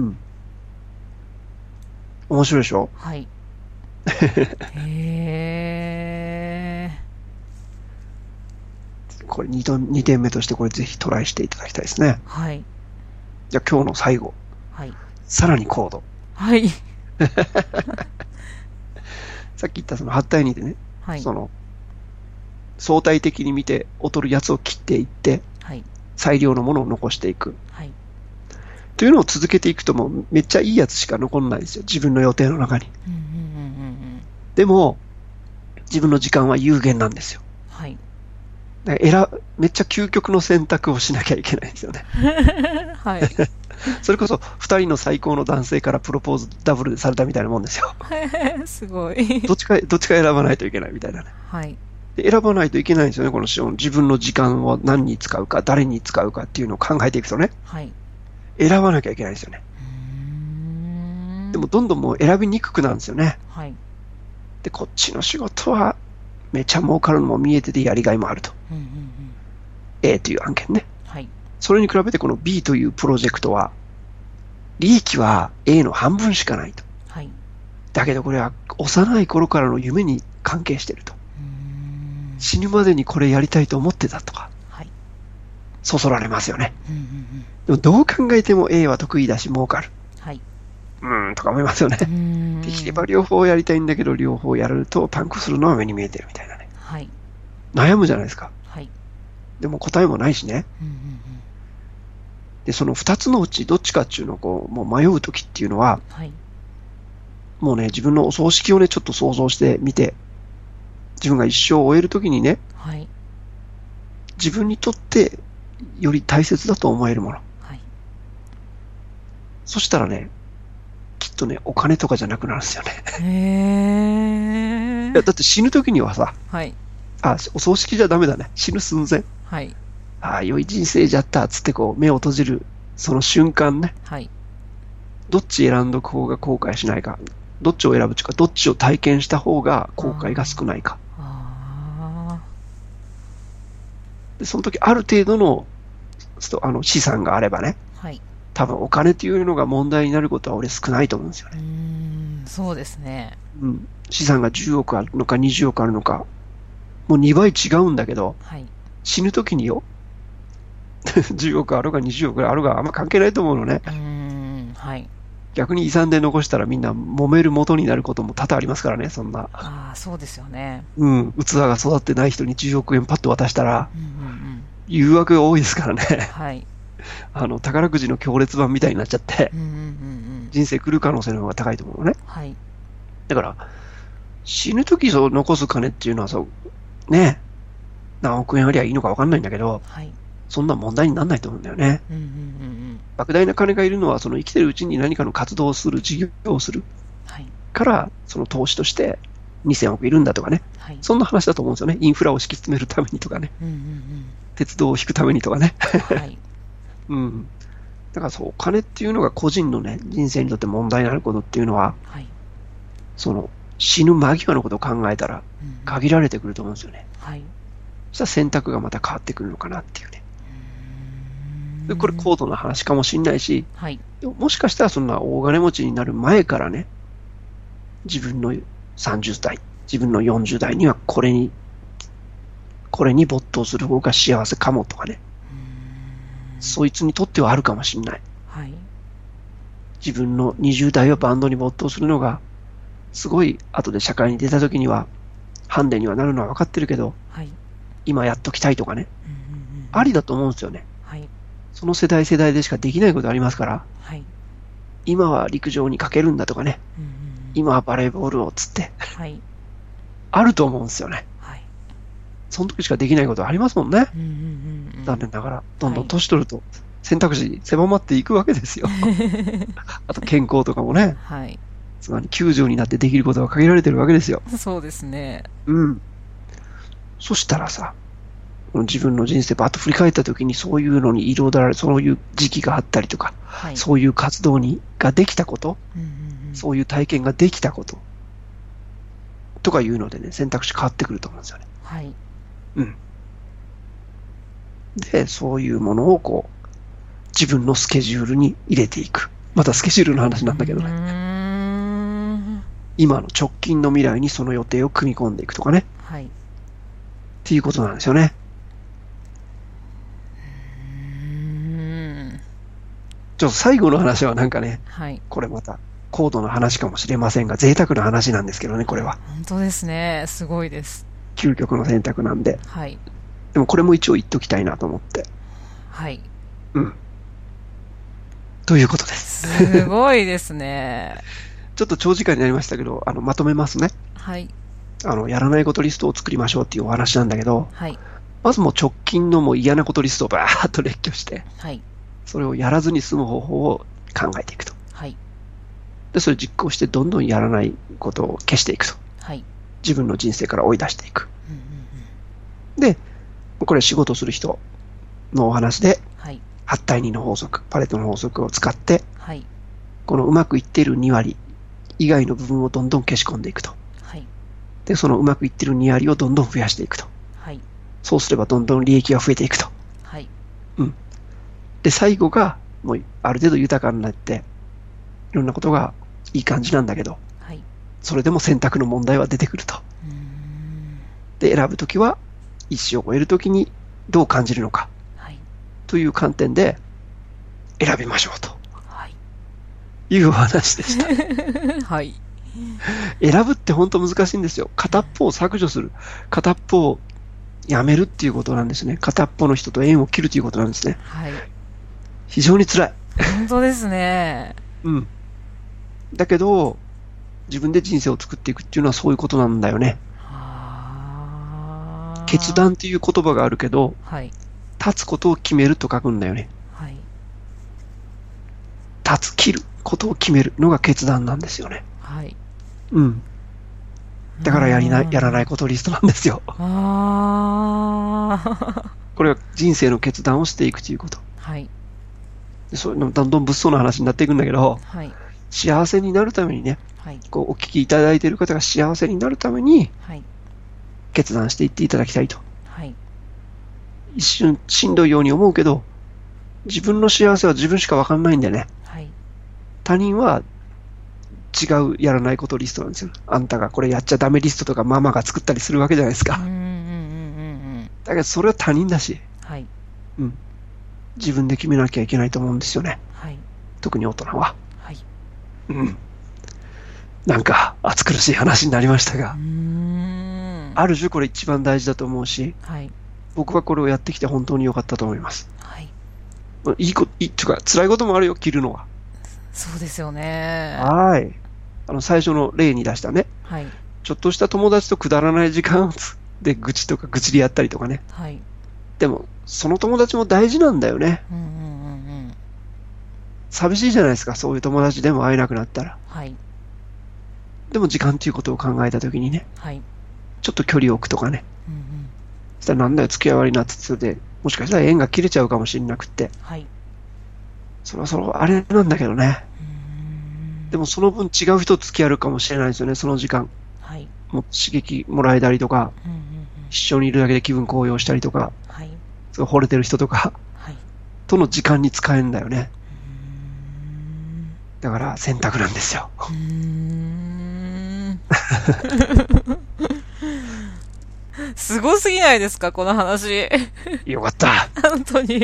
Speaker 1: 面白いでしょ。
Speaker 2: はい。へえ。
Speaker 1: これ に, とにてんめとしてこれぜひトライしていただきたいですね。
Speaker 2: はい。
Speaker 1: じゃあ今日の最後、
Speaker 2: はい。
Speaker 1: さらに高度。
Speaker 2: はい。
Speaker 1: さっき言ったそのはち対にでね、
Speaker 2: はい。
Speaker 1: その相対的に見て劣るやつを切っていって、
Speaker 2: はい。
Speaker 1: 最良のものを残していく。
Speaker 2: はい。
Speaker 1: というのを続けていくともうめっちゃいいやつしか残らないんですよ。自分の予定の中に。
Speaker 2: うんうんうんうん
Speaker 1: でも、自分の時間は有限なんですよ。
Speaker 2: はい。
Speaker 1: だから選めっちゃ究極の選択をしなきゃいけないんですよね。
Speaker 2: はい。
Speaker 1: それこそ二人の最高の男性からプロポーズダブルでされたみたいなもんですよ。
Speaker 2: すごい。
Speaker 1: どっちか、どっちか選ばないといけないみたいなね。
Speaker 2: はい。
Speaker 1: で選ばないといけないんですよね、この資本。自分の時間を何に使うか、誰に使うかっていうのを考えていくとね、
Speaker 2: はい。
Speaker 1: 選ばなきゃいけないんですよね。
Speaker 2: うーん。
Speaker 1: でもどんどんもう選びにくくなるんですよね。
Speaker 2: はい。
Speaker 1: で、こっちの仕事はめちゃ儲かるのも見えててやりがいもあると。
Speaker 2: うんうんうん。
Speaker 1: A という案件ね。
Speaker 2: はい。
Speaker 1: それに比べてこの B というプロジェクトは、利益は A の半分しかないと。
Speaker 2: はい。
Speaker 1: だけどこれは幼い頃からの夢に関係していると。
Speaker 2: うーん。
Speaker 1: 死ぬまでにこれやりたいと思ってたとか、
Speaker 2: はい。
Speaker 1: そそられますよね。
Speaker 2: うんうんうん。
Speaker 1: でもどう考えても A は得意だし儲かる。
Speaker 2: はい。
Speaker 1: うーんとか思いますよね。
Speaker 2: うーん。
Speaker 1: できれば両方やりたいんだけど、両方やるとパンクするのは目に見えてるみたいなね。
Speaker 2: はい。
Speaker 1: 悩むじゃないですか。
Speaker 2: はい。
Speaker 1: でも答えもないしね。
Speaker 2: うんうんうん。
Speaker 1: で、その二つのうちどっちかっていうのをこう、もう迷うときっていうのは、
Speaker 2: はい。
Speaker 1: もうね、自分のお葬式をね、ちょっと想像してみて、自分が一生を終えるときにね、
Speaker 2: はい。
Speaker 1: 自分にとってより大切だと思えるもの。
Speaker 2: はい。
Speaker 1: そしたらね、きっとね、お金とかじゃなくなるんですよね。
Speaker 2: へー。
Speaker 1: いやだって死ぬときにはさ、
Speaker 2: はい。
Speaker 1: あ、お葬式じゃダメだね。死ぬ寸前。
Speaker 2: はい。
Speaker 1: ああ、良い人生じゃった、つってこう、目を閉じる、その瞬間ね、
Speaker 2: はい。
Speaker 1: どっち選んどく方が後悔しないか、どっちを選ぶっていうか、どっちを体験した方が後悔が少ないか。
Speaker 2: あ
Speaker 1: で、その時ある程度の、あの資産があればね、
Speaker 2: ー。はい。
Speaker 1: 多分お金っていうのが問題になることは俺少ないと思うんですよ
Speaker 2: うー
Speaker 1: ね。
Speaker 2: ん。そうですね。
Speaker 1: うん。資産がじゅうおくあるのかにじゅうおくあるのか、もうにばい違うんだけど、
Speaker 2: はい。
Speaker 1: 死ぬ時によ、じゅうおくあるかにじゅうおくあるがあんま関係ないと思うのね。
Speaker 2: うーん。はい。
Speaker 1: 逆に遺産で残したらみんな揉める元になることも多々ありますからね、そんな。
Speaker 2: ああ、そうですよね。
Speaker 1: うん。器が育ってない人にじゅうおくえんパッと渡したら、
Speaker 2: うんうんうん。
Speaker 1: 誘惑が多いですからね。
Speaker 2: はい。
Speaker 1: あの、宝くじの強烈版みたいになっちゃって、
Speaker 2: うんうんうんうん。
Speaker 1: 人生来る可能性の方が高いと思うのね。
Speaker 2: はい。
Speaker 1: だから、死ぬ時そう残す金っていうのはそう、ね、何億円ありゃいいのか分かんないんだけど、
Speaker 2: はい。
Speaker 1: そんな問題にならないと思うんだよね。
Speaker 2: うんうんうんうん。
Speaker 1: 莫大な金がいるのは、その生きてるうちに何かの活動をする、事業をする
Speaker 2: はい。
Speaker 1: から、その投資としてにせんおくいるんだとかね。
Speaker 2: はい。
Speaker 1: そんな話だと思うんですよね。インフラを敷き詰めるためにとかね。
Speaker 2: うんうん
Speaker 1: 鉄道を引くためにとかね。
Speaker 2: うん。はい。
Speaker 1: うん。だからそう、お金っていうのが個人のね、人生にとって問題になることっていうのは、
Speaker 2: はい。
Speaker 1: その、死ぬ間際のことを考えたら、
Speaker 2: うんうん
Speaker 1: 限られてくると思うんですよね。
Speaker 2: はい。
Speaker 1: そしたら選択がまた変わってくるのかなっていうね。
Speaker 2: うーん
Speaker 1: でこれ高度な話かもしれないし、
Speaker 2: はい。
Speaker 1: でももしかしたらそんな大金持ちになる前からね、自分のさんじゅう代、自分のよんじゅう代にはこれに、これに没頭する方が幸せかもとかね。
Speaker 2: うーん
Speaker 1: そいつにとってはあるかもしれない。
Speaker 2: はい。
Speaker 1: 自分のにじゅう代はバンドに没頭するのが、すごい後で社会に出た時には、ハンデにはなるのは分かってるけど、
Speaker 2: はい。
Speaker 1: 今やっときたいとかね。
Speaker 2: うんうんうん
Speaker 1: ありだと思うんですよね。
Speaker 2: はい。
Speaker 1: その世代世代でしかできないことありますから、
Speaker 2: はい。
Speaker 1: 今は陸上にかけるんだとかね。
Speaker 2: うんうんうん
Speaker 1: 今はバレーボールをつって、
Speaker 2: はい。
Speaker 1: あると思うんですよね。
Speaker 2: はい。
Speaker 1: その時しかできないことありますもんね。
Speaker 2: うんうんうんうん
Speaker 1: 残念ながら、どんどん年取ると選択肢狭まっていくわけですよ。あと健康とかもね、
Speaker 2: はい。
Speaker 1: つまりきゅうじゅうになってできることが限られてるわけですよ。
Speaker 2: そうですね。
Speaker 1: うん。そしたらさ、自分の人生バッと振り返った時にそういうのに彩られる、そういう時期があったりとか、
Speaker 2: はい。
Speaker 1: そういう活動にができたこと、
Speaker 2: うんうんうん
Speaker 1: そういう体験ができたこととかいうのでね、選択肢変わってくると思うんですよね。
Speaker 2: はい。
Speaker 1: うん。で、そういうものをこう、自分のスケジュールに入れていく。またスケジュールの話なんだけど
Speaker 2: う
Speaker 1: ね。
Speaker 2: ーん
Speaker 1: 今の直近の未来にその予定を組み込んでいくとかね。
Speaker 2: はい。
Speaker 1: っていうことなんですよね。
Speaker 2: うーん
Speaker 1: ちょっと最後の話はなんかね、
Speaker 2: はい。
Speaker 1: これまた高度な話かもしれませんが、贅沢な話なんですけどね、これは。
Speaker 2: 本当ですね。すごいです。
Speaker 1: 究極の選択なんで。
Speaker 2: はい。
Speaker 1: でもこれも一応言っときたいなと思って。
Speaker 2: はい。
Speaker 1: うん。ということです。
Speaker 2: すごいですね。
Speaker 1: ちょっと長時間になりましたけど、あの、まとめますね。
Speaker 2: はい。
Speaker 1: あの、やらないことリストを作りましょうっていうお話なんだけど、
Speaker 2: はい。
Speaker 1: まずもう直近のもう嫌なことリストをバーッと列挙して、
Speaker 2: はい。
Speaker 1: それをやらずに済む方法を考えていくと。
Speaker 2: はい。
Speaker 1: で、それを実行してどんどんやらないことを消していくと。
Speaker 2: はい。
Speaker 1: 自分の人生から追い出していく。
Speaker 2: うんうんうん。
Speaker 1: で、これ仕事する人のお話で、
Speaker 2: はい。
Speaker 1: はち対にの法則、パレットの法則を使って、
Speaker 2: はい。
Speaker 1: このうまくいっているに割以外の部分をどんどん消し込んでいくと。
Speaker 2: はい。
Speaker 1: で、そのうまくいっているに割をどんどん増やしていくと。
Speaker 2: はい。
Speaker 1: そうすればどんどん利益が増えていくと。
Speaker 2: はい。
Speaker 1: うん。で、最後が、もうある程度豊かになって、いろんなことがいい感じなんだけど、
Speaker 2: はい。
Speaker 1: それでも選択の問題は出てくると。
Speaker 2: うーん。
Speaker 1: で、選ぶときは、一生を終えるときにどう感じるのか、
Speaker 2: はい。
Speaker 1: という観点で選びましょうと
Speaker 2: はい。
Speaker 1: いうお話でした。
Speaker 2: はい。
Speaker 1: 選ぶって本当難しいんですよ。片っぽを削除する。片っぽをやめるっていうことなんですね。片っぽの人と縁を切るということなんですね。
Speaker 2: はい。
Speaker 1: 非常に辛い。
Speaker 2: 本当ですね。
Speaker 1: うん。だけど、自分で人生を作っていくっていうのはそういうことなんだよね。
Speaker 2: はあ。
Speaker 1: 決断っていう言葉があるけど、
Speaker 2: はい。
Speaker 1: 立つことを決めると書くんだよね。
Speaker 2: はい。
Speaker 1: 立つ、切ることを決めるのが決断なんですよね。
Speaker 2: はい。
Speaker 1: うん。だからやりない、やらないことリストなんですよ。
Speaker 2: ああ。
Speaker 1: これは人生の決断をしていくということ。
Speaker 2: はい。
Speaker 1: でそういうのどんどん物騒な話になっていくんだけど、
Speaker 2: はい。
Speaker 1: 幸せになるためにね、
Speaker 2: はい。
Speaker 1: こうお聞きいただいている方が幸せになるために
Speaker 2: はい。
Speaker 1: 決断していっていただきたいと。
Speaker 2: はい。
Speaker 1: 一瞬しんどいように思うけど、自分の幸せは自分しかわかんないんだよね。
Speaker 2: はい。
Speaker 1: 他人は違うやらないことリストなんですよ。あんたがこれやっちゃダメリストとかママが作ったりするわけじゃないですか。
Speaker 2: うんうんうんうんうん。
Speaker 1: だけどそれは他人だし、
Speaker 2: はい。
Speaker 1: うん。自分で決めなきゃいけないと思うんですよね。
Speaker 2: はい。
Speaker 1: 特に大人は。
Speaker 2: はい。
Speaker 1: うん。なんか暑苦しい話になりましたが、
Speaker 2: うーん。
Speaker 1: ある種これ一番大事だと思うし、
Speaker 2: はい。
Speaker 1: 僕はこれをやってきて本当に良かったと思います。
Speaker 2: はい。
Speaker 1: いいこと、いい、っていうか辛いこともあるよ、切るのは。
Speaker 2: そうですよね。
Speaker 1: はい。あの、最初の例に出したね。
Speaker 2: はい。
Speaker 1: ちょっとした友達とくだらない時間で愚痴とか愚痴り合ったりとかね。
Speaker 2: はい。
Speaker 1: でも、その友達も大事なんだよね。
Speaker 2: うんうんうんうん。
Speaker 1: 寂しいじゃないですか、そういう友達でも会えなくなったら。
Speaker 2: はい。
Speaker 1: でも時間っていうことを考えたときにね、
Speaker 2: はい。
Speaker 1: ちょっと距離を置くとかね。
Speaker 2: うんうん。
Speaker 1: そしたらなんだよ、付き合わりなつつで、もしかしたら縁が切れちゃうかもしれなくって。
Speaker 2: はい。
Speaker 1: そろそろあれなんだけどね。
Speaker 2: うーん。
Speaker 1: でもその分違う人と付き合うかもしれないですよね、その時間。
Speaker 2: はい。
Speaker 1: もう刺激もらえたりとか、
Speaker 2: うんうんうん。
Speaker 1: 一緒にいるだけで気分高揚したりとか、
Speaker 2: はい。
Speaker 1: すごい惚れてる人とか、
Speaker 2: はい。
Speaker 1: との時間に使えるんだよね。
Speaker 2: うーん。
Speaker 1: だから選択なんですよ。
Speaker 2: うーん。すごすぎないですか、この話。
Speaker 1: よかった。
Speaker 2: 本当に。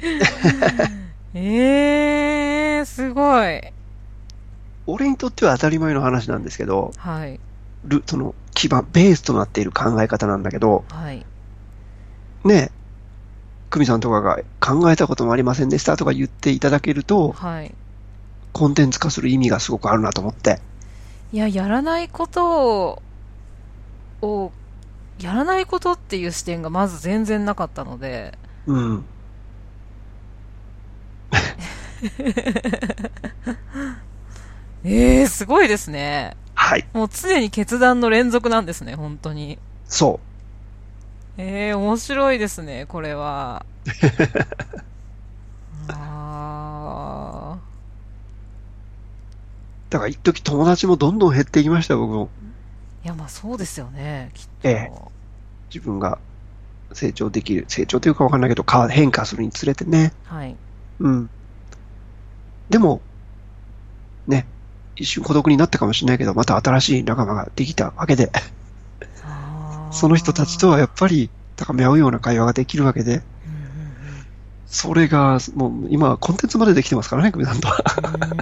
Speaker 2: えー、すごい。
Speaker 1: 俺にとっては当たり前の話なんですけど、
Speaker 2: はい。
Speaker 1: ルその基盤、ベースとなっている考え方なんだけど、
Speaker 2: はい。
Speaker 1: ねえ、久美さんとかが考えたこともありませんでしたとか言っていただけると、
Speaker 2: はい。
Speaker 1: コンテンツ化する意味がすごくあるなと思って。
Speaker 2: いや、やらないことを、をやらないことっていう視点がまず全然なかったので、
Speaker 1: うん。
Speaker 2: えー、すごいですね。
Speaker 1: はい。
Speaker 2: もう常に決断の連続なんですね、本当に。
Speaker 1: そ
Speaker 2: えー、面白いですね、これは。
Speaker 1: う。
Speaker 2: あ
Speaker 1: だから一時友達もどんどん減っていきましたよ、僕も。
Speaker 2: ー。いや、まあそうですよね、きっ
Speaker 1: ええ。
Speaker 2: と。
Speaker 1: 自分が成長できる、成長というかわかんないけど、変わ変化するにつれてね。
Speaker 2: はい。
Speaker 1: うん。でも、ね、一瞬孤独になったかもしれないけど、また新しい仲間ができたわけで、その人たちとはやっぱり高め合うような会話ができるわけで、
Speaker 2: うんうんうん。
Speaker 1: それが、もう今はコンテンツまでできてますからね、クビ担当は。
Speaker 2: うー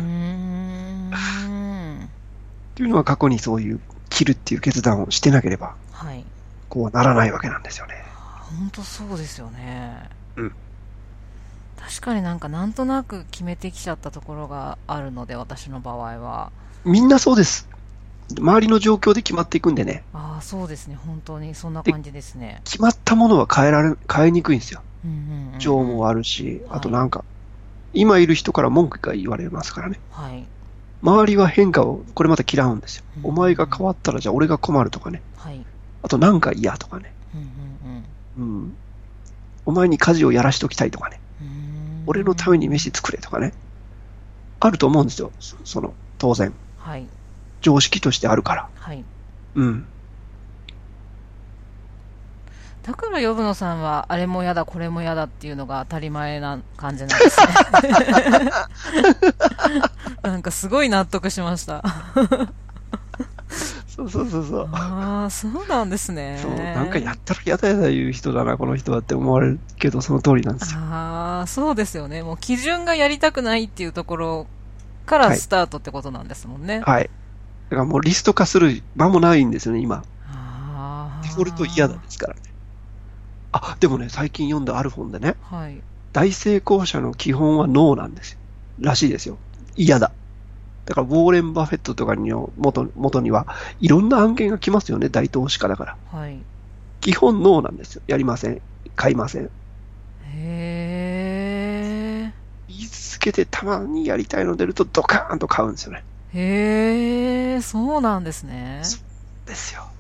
Speaker 2: ん。
Speaker 1: っていうのは過去にそういう切るっていう決断をしてなければ、
Speaker 2: はい。
Speaker 1: こうはならないわけなんですよね。
Speaker 2: 本当そうですよね。
Speaker 1: うん。
Speaker 2: 確かになんかなんとなく決めてきちゃったところがあるので、私の場合は。
Speaker 1: みんなそうです。周りの状況で決まっていくんでね。
Speaker 2: ああ、そうですね。本当にそんな
Speaker 1: で、
Speaker 2: 感じですね。
Speaker 1: 決まったものは変えられ、変えにくいんですよ。
Speaker 2: うんうんうん
Speaker 1: 情
Speaker 2: うん。
Speaker 1: もあるし、あ
Speaker 2: はい。
Speaker 1: となんか、今いる人から文句が言われますからね。
Speaker 2: はい。
Speaker 1: 周りは変化を、これまた嫌うんですよ。
Speaker 2: うんうんう
Speaker 1: お前が
Speaker 2: ん。
Speaker 1: 変わったらじゃあ俺が困るとかね。
Speaker 2: はい。
Speaker 1: あとなんか嫌とかね。
Speaker 2: うんうん
Speaker 1: うん。お前に家事をやらしときたいとかね。
Speaker 2: うん。う
Speaker 1: 俺のために
Speaker 2: ーん。
Speaker 1: 飯作れとかね。あると思うんですよ。そその、当然。
Speaker 2: はい。
Speaker 1: 常識としてあるから。
Speaker 2: はい。
Speaker 1: うん。
Speaker 2: だから呼野さんはあれも嫌だこれも嫌だっていうのが当たり前な感じなんですね。なんかすごい納得しました。
Speaker 1: そうそうそうそう。
Speaker 2: ああ、そうなんです
Speaker 1: そう、なんかや
Speaker 2: ね。
Speaker 1: ったらやだやだ言う人だな、この人はって思われるけど、その通りなんですよ。
Speaker 2: ああ、そうですよね。もう基準がやりたくないっていうところから
Speaker 1: はい。
Speaker 2: スタートってことなんですもんね。
Speaker 1: はい。だからもうリスト化する間もないんですよね、今。デフォルト嫌だ
Speaker 2: あ
Speaker 1: ですからね。あ、でもね、最近読んだある本でね、
Speaker 2: あ、はい。
Speaker 1: 大成功者の基本はノーなんですよ。らしいですよ。嫌だ。だから、ウォーレン・バフェットとかにの元元には、いろんな案件が来ますよね、大投資家だから。
Speaker 2: はい。
Speaker 1: 基本ノーなんですよ。やりません。買いません。
Speaker 2: へえ。
Speaker 1: 言い続けてたまにやりたいの出るとドカーンと買うんですよね。
Speaker 2: へえ、そうなんですね。
Speaker 1: そうですよ。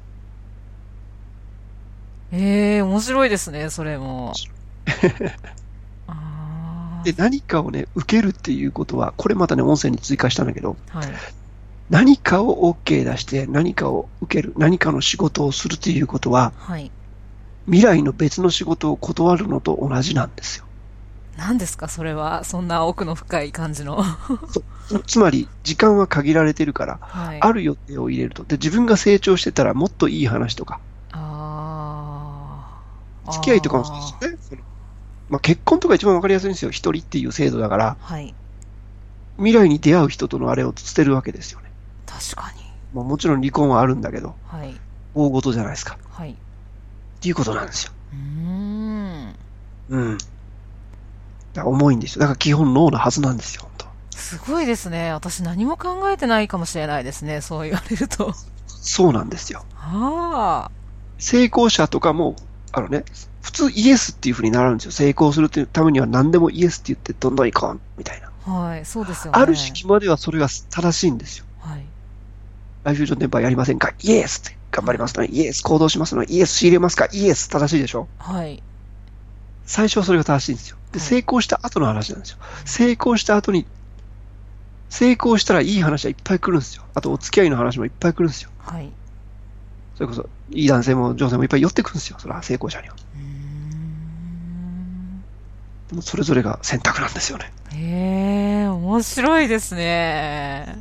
Speaker 2: ええ、面白いですね、それも。あ
Speaker 1: で、何かをね、受けるっていうことは、これまたね、音声に追加したんだけど、
Speaker 2: あ、はい。
Speaker 1: 何かを OK 出して何かを受ける、何かの仕事をするということは、
Speaker 2: はい。
Speaker 1: 未来の別の仕事を断るのと同じなんですよ。
Speaker 2: 何ですか、それは。そんな奥の深い感じの。
Speaker 1: つつまり、時間は限られてるから、
Speaker 2: はい。
Speaker 1: ある予定を入れると。で、自分が成長してたらもっといい話とか、
Speaker 2: ああ、
Speaker 1: 付き合いとかもそうです
Speaker 2: ああ、
Speaker 1: よね。そのまあ、結婚とか一番わかりやすいんですよ。一人っていう制度だから、
Speaker 2: はい。
Speaker 1: 未来に出会う人とのあれを捨てるわけですよね。
Speaker 2: 確かに。
Speaker 1: まあ、もちろん離婚はあるんだけど、
Speaker 2: はい。
Speaker 1: 大事じゃないですか。
Speaker 2: はい。
Speaker 1: っていうことなんですよ。
Speaker 2: うーん。
Speaker 1: うん。だから重いんですよ。だから基本ノーなはずなんですよ、本当。
Speaker 2: すごいですね。私何も考えてないかもしれないですね。そう言われると。
Speaker 1: そうなんですよ。
Speaker 2: あ
Speaker 1: 成功者とかも、あのね、普通イエスっていう風になるんですよ。成功するというためには何でもイエスって言ってどんどん行こう、みたいな。
Speaker 2: あ、はい。そうですよ
Speaker 1: ある時
Speaker 2: ね。
Speaker 1: 期まではそれが正しいんですよ。
Speaker 2: はい。
Speaker 1: ライフフュージョン電波やりませんかイエスって頑張
Speaker 2: はい。
Speaker 1: りますのイエス行動しますのイエス仕入れますかイエス正しいでしょ。
Speaker 2: はい。
Speaker 1: 最初はそれが正しいんですよ。で、
Speaker 2: はい。
Speaker 1: 成功した後の話なんですよ。成功した後に、成功したらいい話はいっぱい来るんですよ。あとお付き合いの話もいっぱい来るんですよ。
Speaker 2: はい。
Speaker 1: それこそ、いい男性も女性もいっぱい寄ってくるんですよ。それは成功者には。
Speaker 2: うーん。
Speaker 1: でもそれぞれが選択なんですよね。
Speaker 2: へえ、面白いですね。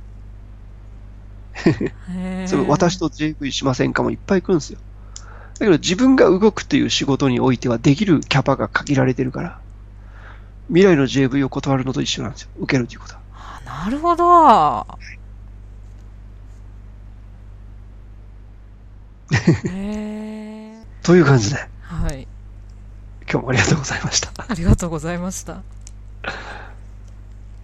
Speaker 2: へ
Speaker 1: その私と
Speaker 2: え。
Speaker 1: ジェーブイ しませんかもいっぱい来るんですよ。だけど自分が動くっていう仕事においてはできるキャパが限られてるから、未来の ジェーブイ を断るのと一緒なんですよ。受けるということは。
Speaker 2: あ、なるほど。へえ。
Speaker 1: という感じで、
Speaker 2: はい。
Speaker 1: 今日もありがとうございました。
Speaker 2: ありがとうございました。